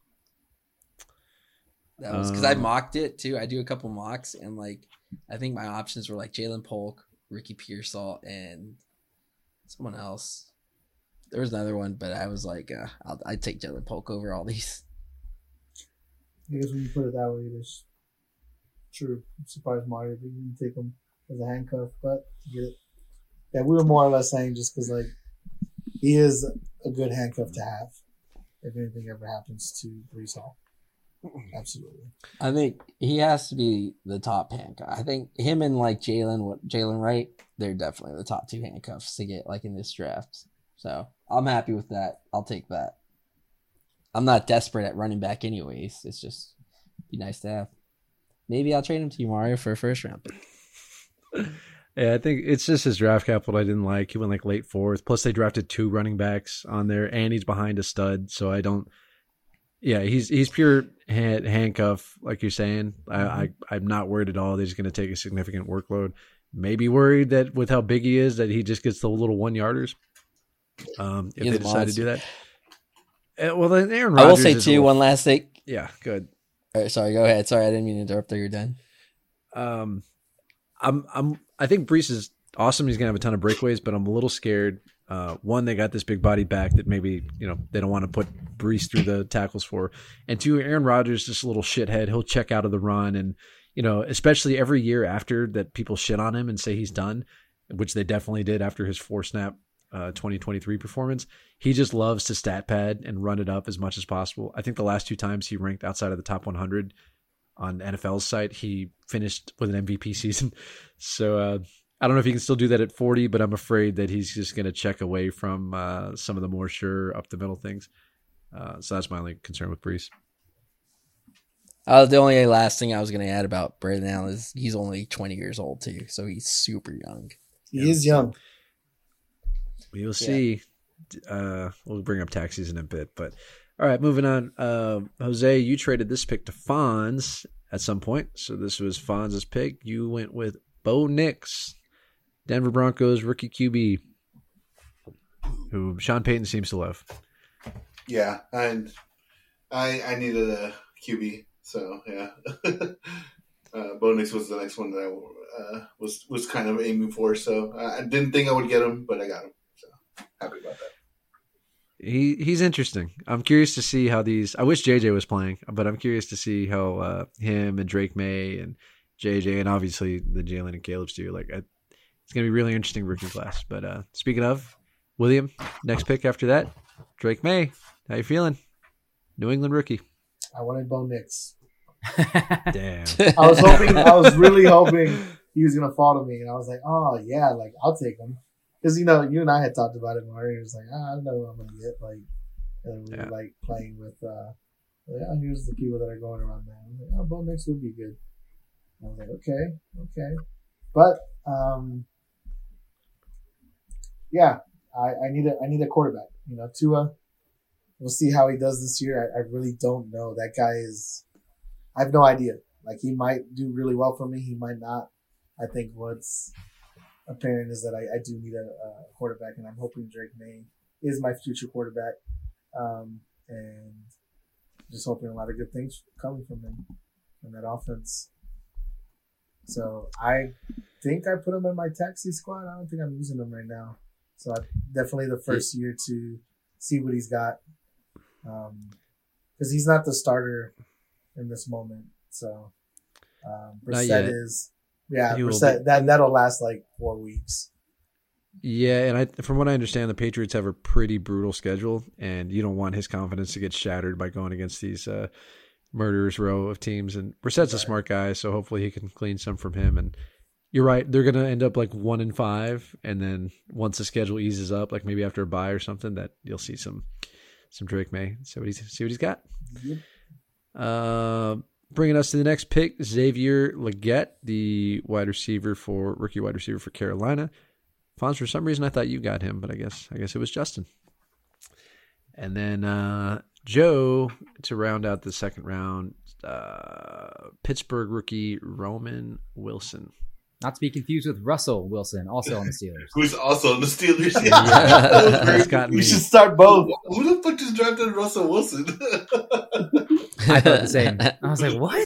that was because I Um, mocked it too. I do a couple mocks, and like I think my options were like Jalen Polk, Ricky Pearsall, and someone else. There was another one, but I was like, uh, I'll, I'd take Jalen Polk over all these. I guess when you put it that way, it is true. I'm surprised Mario didn't take him as a handcuff, but you get it. Yeah, we were more or less saying just because, like, he is a good handcuff to have if anything ever happens to Breece Hall. Absolutely. I think he has to be the top handcuff. I think him and like Jalen, what Jalen Wright, they're definitely the top two handcuffs to get like in this draft. So I'm happy with that. I'll take that. I'm not desperate at running back anyways. It's just be nice to have. Maybe I'll trade him to you, Mario, for a first round pick. Yeah, I think it's just his draft capital I didn't like. He went like late fourth. Plus, they drafted two running backs on there, and he's behind a stud. So I don't. Yeah, he's he's pure hand, handcuff, like you're saying. I, I I'm not worried at all that he's going to take a significant workload. Maybe worried that with how big he is, that he just gets the little one yarders. Um, if He's they a decide to do monster. that. Uh, well, then Aaron I Rodgers. will say is a too, little- one last thing. Yeah, good. All right, sorry, go ahead. Sorry, I didn't mean to interrupt. There, you're done. Um, I'm I'm I think Brees is awesome. He's gonna have a ton of breakaways, but I'm a little scared. Uh, one, they got this big body back that maybe you know they don't want to put Brees through the tackles for, and two, Aaron Rodgers is just a little shithead. He'll check out of the run, and you know, especially every year after that, people shit on him and say he's done, which they definitely did after his four snap uh, twenty twenty-three performance. He just loves to stat pad and run it up as much as possible. I think the last two times he ranked outside of the top one hundred on N F L's site, he finished with an M V P season. So uh, I don't know if he can still do that at forty, but I'm afraid that he's just going to check away from uh, some of the more sure up the middle things. Uh, so that's my only concern with Brees. Uh, the only last thing I was going to add about Brandon Allen is he's only twenty years old too, so he's super young. He Yeah. is young. We will see. Uh, we'll bring up taxis in a bit, but all right, moving on. Uh, Jose, you traded this pick to Fonz at some point, so this was Fonz's pick. You went with Bo Nix, Denver Broncos rookie Q B, who Sean Payton seems to love. Yeah, and I I needed a Q B, so yeah. uh, Bo Nix was the next one that I uh, was was kind of aiming for. So I I didn't think I would get him, but I got him. So happy about that. He he's interesting. I'm curious to see how these. I wish J J was playing, but I'm curious to see how uh, him and Drake May and J J and obviously the Jalen and Caleb's do. Like, I, it's gonna be really interesting rookie class. But uh, speaking of William, next pick after that, Drake May. How you feeling? New England rookie. I wanted Bo Nix. Damn. I was hoping, I was really hoping he was gonna fall to me, and I was like, oh yeah, like I'll take him, because you know you and I had talked about it more. He was like, ah, I know who I'm gonna get, like, and we Yeah. were like playing with, uh, like, oh, here's the people that are going around now. I was like, oh, Bo Nix would be good. And I was like, okay, okay, but um, yeah, I, I need a I need a quarterback. You know, Tua. We'll see how he does this year. I, I really don't know. That guy is. I have no idea. Like, he might do really well for me. He might not. I think what's apparent is that I, I do need a, a quarterback, and I'm hoping Drake May is my future quarterback. Um, and just hoping a lot of good things coming from him in that offense. So I think I put him in my taxi squad. I don't think I'm using him right now. So I, definitely the first year to see what he's got. Um, because he's not the starter in this moment. So um, Not yet. Brissett is, yeah, He will Brissett, be. that that'll last like four weeks. Yeah, and I, from what I understand, the Patriots have a pretty brutal schedule, and you don't want his confidence to get shattered by going against these uh, murderers row of teams. And Brissett's a Right. smart guy, so hopefully he can clean some from him. And you're right, they're going to end up like one and five, and then once the schedule eases up, like maybe after a bye or something, that you'll see some some Drake May. See what he's see what he's got. Yep. Uh, bringing us to the next pick, Xavier Legette, the wide receiver for rookie wide receiver for Carolina. Fonz, for some reason I thought you got him, but I guess I guess it was Justin. And then uh, Joe, to round out the second round, uh, Pittsburgh rookie Roman Wilson. Not to be confused with Russell Wilson, also on the Steelers. Who's also in the Steelers? Yeah. That was great. It's gotten We me. should start both. Who the fuck just drafted Russell Wilson? I thought the same. I was like, what?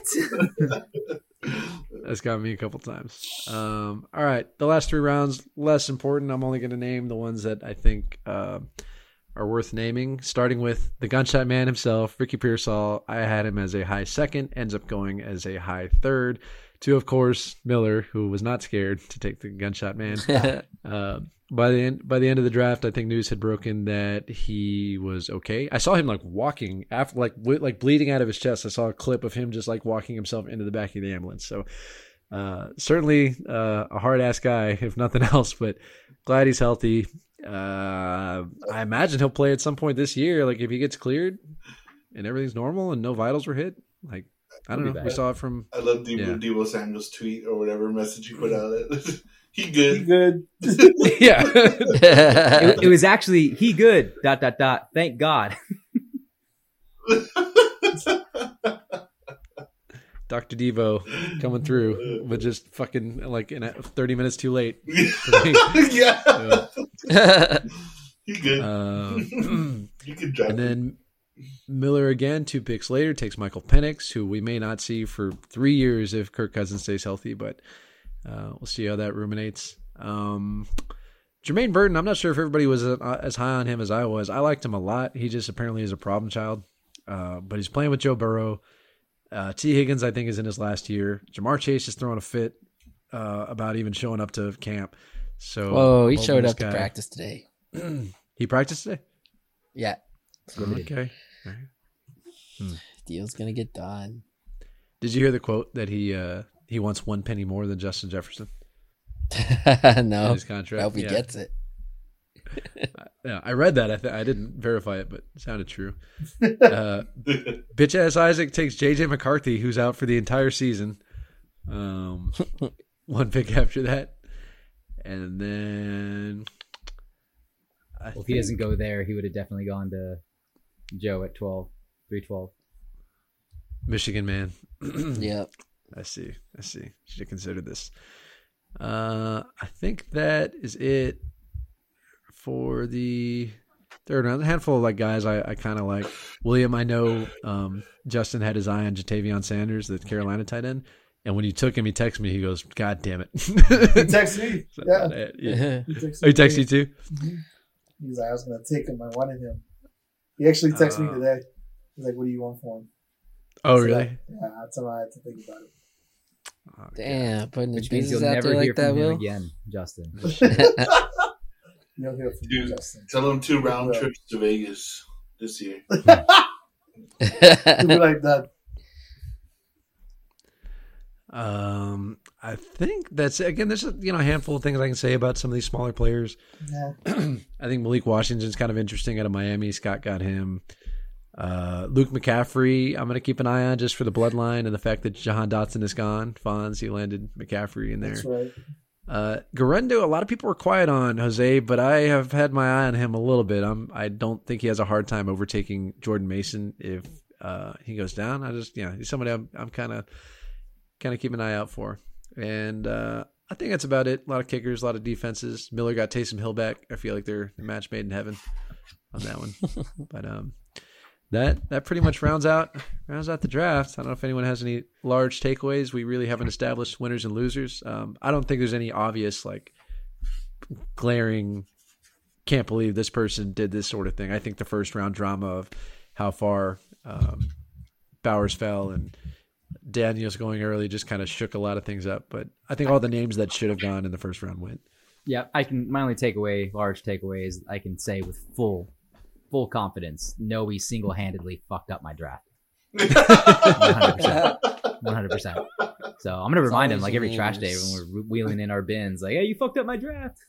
That's got me a couple times. Um, all right, the last three rounds, less important. I'm only going to name the ones that I think uh, are worth naming, starting with the gunshot man himself, Ricky Pearsall. I had him as a high second, ends up going as a high third. To, of course, Miller, who was not scared to take the gunshot man. Uh, by the end, by the end of the draft, I think news had broken that he was okay. I saw him like walking after, like w- like bleeding out of his chest. I saw a clip of him just like walking himself into the back of the ambulance. So uh, certainly uh, a hard ass guy, if nothing else. But glad he's healthy. Uh, I imagine he'll play at some point this year. Like if he gets cleared and everything's normal and no vitals were hit. Like I don't He'll know. be We back. saw it from. I love Debo, Yeah. Debo Samuel's tweet or whatever message he put out. he He good. good. Yeah. It, it was actually he good. Dot dot dot. Thank God. Doctor Devo coming through, but just fucking like in a, thirty minutes too late. yeah. he good. Uh, you could drive. and then Miller again, two picks later, takes Michael Penix, who we may not see for three years if Kirk Cousins stays healthy, but uh, we'll see how that ruminates. Um, Jermaine Burton, I'm not sure if everybody was uh, as high on him as I was. I liked him a lot. He just apparently is a problem child, uh, but he's playing with Joe Burrow. Uh, T. Higgins, I think, is in his last year. Jamar Chase is throwing a fit uh, about even showing up to camp. So, Whoa, he I'm hoping showed this up to guy- practice today. He practiced today? Yeah, Okay. deal's gonna get done. Did you hear the quote that he uh, he wants one penny more than Justin Jefferson in no, his contract? I hope he Yeah. gets it. Yeah, I read that. I th- I didn't verify it, but it sounded true. Uh, bitch ass Isaac takes J J McCarthy, who's out for the entire season. Um, one pick after that, and then I Well, if he think- doesn't go there, he would have definitely gone to Joe at twelve, three twelve. Michigan man. Yep. I see. I see. Should have considered this. Uh, I think that is it for the third round. A handful of like guys I, I kind of like. William, I know um, Justin had his eye on Jatavion Sanders, the Carolina tight end, and when you took him, he texted me. He goes, "God damn it!" He texted me. So, Yeah. uh, yeah. He texted Oh, he texted you too? Mhm. He was like, I was gonna take him. I wanted him. He actually texted me Uh, today. He's like, "What do you want for him?" Oh, So, really? Yeah, that's how I had to think about it. Oh, God. Damn, putting his Which means business you'll out never there hear like that, from him Will. again, Justin. You'll hear from Dude. Justin. Tell him two round Well. trips to Vegas this year. He'll be like that. Um, I think that's again. There's a, you know a handful of things I can say about some of these smaller players. Yeah. I think Malik Washington's kind of interesting out of Miami. Scott got him. Uh, Luke McCaffrey, I'm going to keep an eye on just for the bloodline and the fact that Jahan Dotson is gone. Fonz, he landed McCaffrey in there. That's right. Uh, Garendo, a lot of people were quiet on Jose, but I have had my eye on him a little bit. I'm, I don't think he has a hard time overtaking Jordan Mason if uh, he goes down. I just, yeah, he's somebody I'm, I'm kind of, kind of keeping an eye out for. And uh, I think that's about it. A lot of kickers, a lot of defenses. Miller got Taysom Hill back. I feel like they're a match made in heaven on that one. But um, that that pretty much rounds out rounds out the draft. I don't know if anyone has any large takeaways. We really haven't established winners and losers. Um, I don't think there's any obvious like glaring. Can't believe this person did this sort of thing. I think the first round drama of how far um, Bowers fell and Daniels going early just kind of shook a lot of things up. But I think all the names that should have gone in the first round went. Yeah, I can. My only takeaway, large takeaway, is I can say with full, full confidence, no, he single-handedly fucked up my draft. one hundred percent. one hundred percent. So I'm gonna remind him always like every trash day rumors. when we're wheeling in our bins, like, "Hey, you fucked up my draft."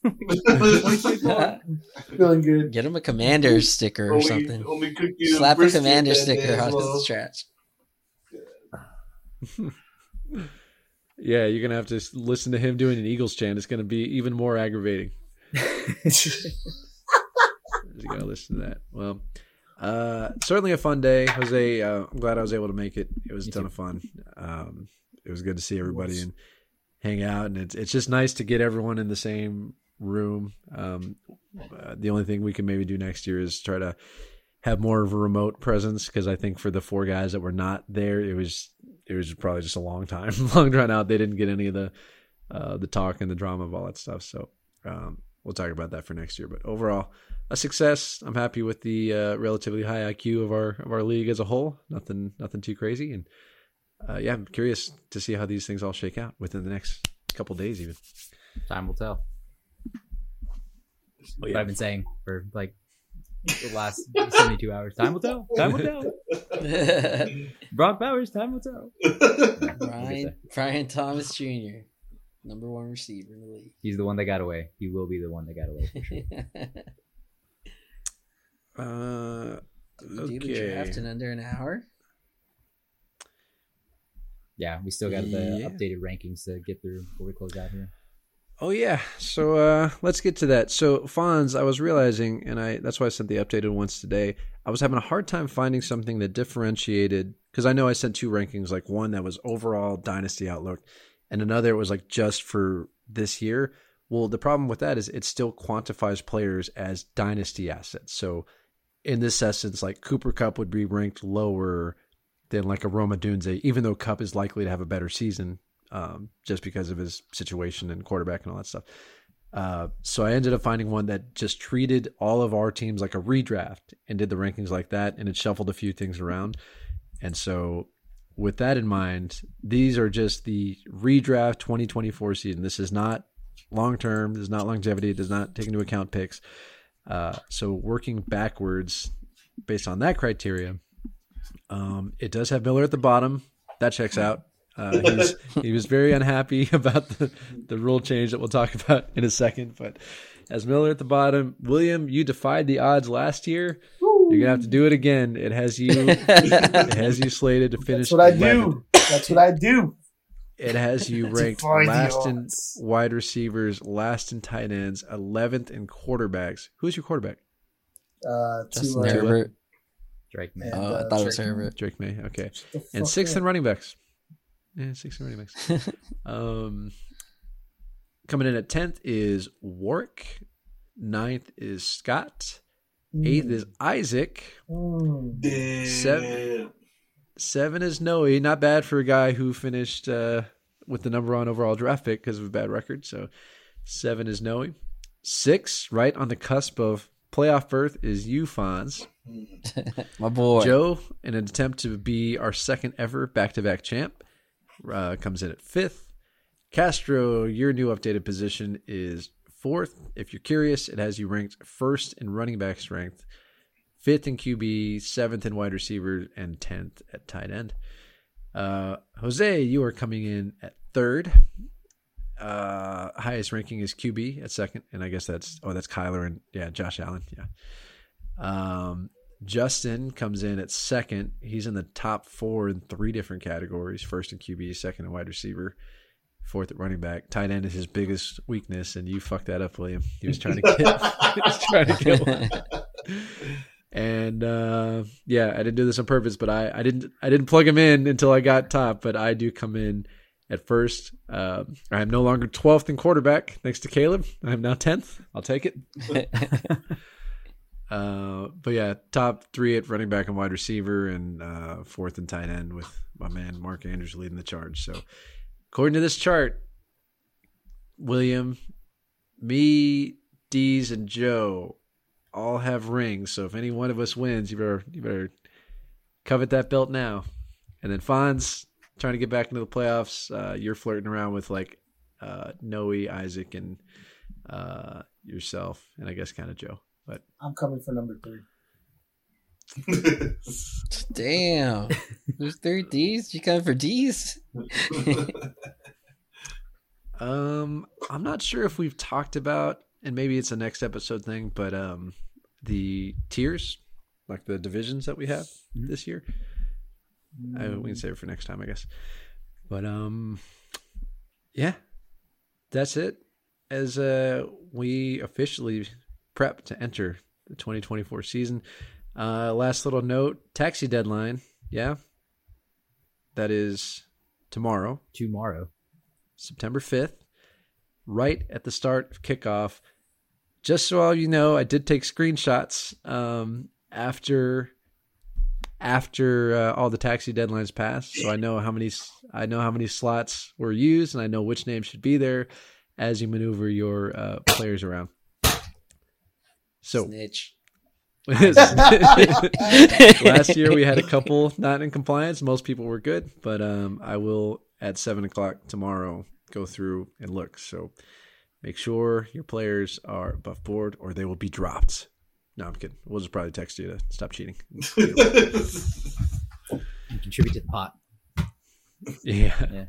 Feeling good. Get him a commander sticker or Only- something. only cookie and Slap a brisket commander that day sticker as on well. his trash. Yeah, you're gonna have to s- listen to him doing an Eagles chant. It's gonna be even more aggravating. You gotta listen to that. Well, uh, certainly a fun day, Jose. Uh, I'm glad I was able to make it. It was a Me ton too. of fun. Um, it was good to see everybody and hang out, and it's it's just nice to get everyone in the same room. Um, uh, the only thing we can maybe do next year is try to have more of a remote presence, because I think for the four guys that were not there, it was it was probably just a long time, long drawn out. They didn't get any of the uh, the talk and the drama of all that stuff. So um, we'll talk about that for next year. But overall, a success. I'm happy with the uh, relatively high I Q of our of our league as a whole. Nothing nothing too crazy, and uh, yeah, I'm curious to see how these things all shake out within the next couple days, even. Time will tell. What I've been saying for like the last seventy-two hours. Time will tell. Time will tell. Brock Bowers. Time will tell. Brian, Brian Thomas Junior, number one receiver in the league. He's the one that got away. He will be the one that got away for sure. Uh, Do we do the Okay. draft in under an hour? yeah, we still got the Yeah. updated rankings to get through before we close out here. Oh yeah, so uh, let's get to that. So Fonz, I was realizing, and I that's why I sent the updated ones today. I was having a hard time finding something that differentiated, because I know I sent two rankings, like one that was overall Dynasty Outlook, and another was like just for this year. Well, the problem with that is it still quantifies players as Dynasty assets. So in this essence, like Cooper Kupp would be ranked lower than like a Roma Dunze, even though Kupp is likely to have a better season. Um, just because of his situation and quarterback and all that stuff. Uh, so I ended up finding one that just treated all of our teams like a redraft and did the rankings like that, and it shuffled a few things around. And so with that in mind, these are just the redraft twenty twenty-four season. This is not long-term. This is not longevity. It does not take into account picks. Uh, so working backwards based on that criteria, um, it does have Miller at the bottom. That checks out. Uh, he's, he was very unhappy about the, the rule change that we'll talk about in a second. But as Miller at the bottom, William, you defied the odds last year. Woo. You're gonna have to do it again. It has you. It has you slated to finish. That's what I eleventh. do. That's what I do. It has you ranked Defy the last in odds. wide receivers, last in tight ends, eleventh in quarterbacks. Who's your quarterback? Uh, Justin to, uh, Herbert. Drake, man. And, Oh, I uh, thought it was Drake- Herbert. Drake May. Okay, Shut the and fuck sixth up. in running backs. Yeah, sixth in running backs. Um, coming in at tenth is Warwick. Ninth is Scott. Eighth Mm. is Isaac. Mm. Damn. Seven. Seven is Noe. Not bad for a guy who finished uh, with the number one overall draft pick because of a bad record. So seven is Noe. Six, right on the cusp of playoff berth, is you, Fonz. My boy. Joe, in an attempt to be our second ever back-to-back champ, uh, comes in at fifth. Castro, your new updated position is fourth. If you're curious, it has you ranked first in running back strength, fifth in Q B, seventh in wide receiver, and tenth at tight end. Uh, Jose, you are coming in at third. Uh, highest ranking is Q B at second, and I guess that's oh that's Kyler and yeah Josh Allen, yeah. Um, Justin comes in at second. He's in the top four in three different categories: first in Q B, second in wide receiver, fourth at running back. Tight end is his biggest weakness, and you fucked that up, William. He was trying to get, he was trying to get one. And uh, yeah, I didn't do this on purpose, but I, I didn't I didn't plug him in until I got top. But I do come in at first. Uh, I am no longer twelfth in quarterback, thanks to Caleb. I am now tenth. I'll take it. Uh, but yeah, top three at running back and wide receiver, and uh, fourth and tight end with my man Mark Andrews leading the charge. So, according to this chart, William, me, Deez, and Joe all have rings. So if any one of us wins, you better you better covet that belt now. And then Fonz trying to get back into the playoffs. Uh, you're flirting around with like uh, Noe, Isaac, and uh, yourself, and I guess kind of Joe. But I'm coming for number three. Damn. There's three D's? You coming for D's? Um, I'm not sure if we've talked about, and maybe it's a next episode thing, but um, the tiers, like the divisions that we have Mhm. this year. I, we can save it for next time, I guess. But um, yeah, that's it. As uh, we officially prep to enter the twenty twenty-four season. Uh, last little note: taxi deadline. Yeah, that is tomorrow. Tomorrow. September fifth, right at the start of kickoff. Just so all you know, I did take screenshots um, after after uh, all the taxi deadlines passed, so I know how many I know how many slots were used, and I know which names should be there as you maneuver your uh, players around. So Snitch. last year we had a couple not in compliance. Most people were good, but um, I will at seven o'clock tomorrow go through and look. So make sure your players are above board, or they will be dropped. No, I'm kidding. We'll just probably text you to stop cheating. You contribute to the pot. Yeah.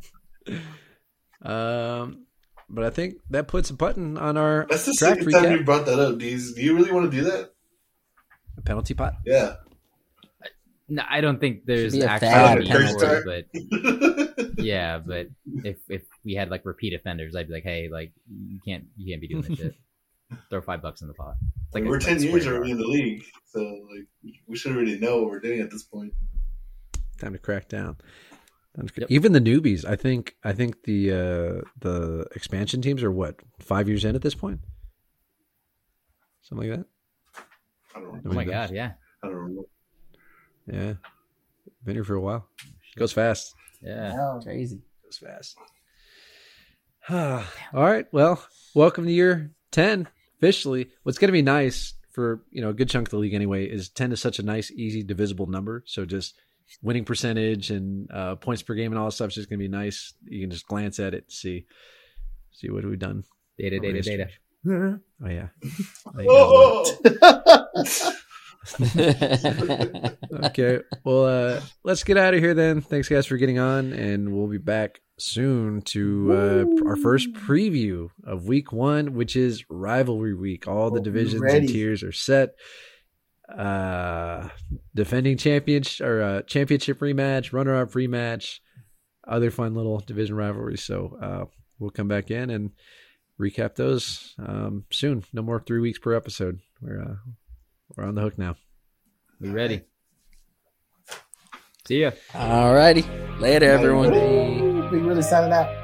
Um, but I think that puts a button on our That's the draft second time you recap. brought that up, Deez. Do you really want to do that? A penalty pot. Yeah. No, I don't think there's Should be a actually bad a need penalty. for it, but yeah, but if if we had like repeat offenders, I'd be like, hey, like you can't you can't be doing this shit. Throw five bucks in the pot. It's like we're a, ten like a years swear already jar. in the league, so like we should already know what we're doing at this point. Time to crack down. Time to cra- Yep. Even the newbies, I think. I think the uh, the expansion teams are what five years in at this point, something like that. I don't. Oh my god, yeah, I don't know. Yeah, been here for a while. Goes fast. yeah. Yeah. Crazy. Goes fast. All right. Well, welcome to year ten officially. What's going to be nice for you know a good chunk of the league anyway is ten is such a nice, easy, divisible number. So just winning percentage and uh, points per game and all that stuff is just going to be nice. You can just glance at it, see see what we've done. Data, over data, history. data. Oh yeah. Oh, you guys Oh! know. Okay. Well, uh, let's get out of here then. Thanks guys for getting on, and we'll be back soon to uh, our first preview of week one, which is rivalry week. All the Oh, divisions ready. and tiers are set. Uh, defending champion or uh, championship rematch, runner-up rematch, other fun little division rivalries. So uh, we'll come back in and recap those um, soon. No more three weeks per episode. We're uh, we're on the hook now. We ready? See ya. Alrighty. Later, everyone. We really signing out.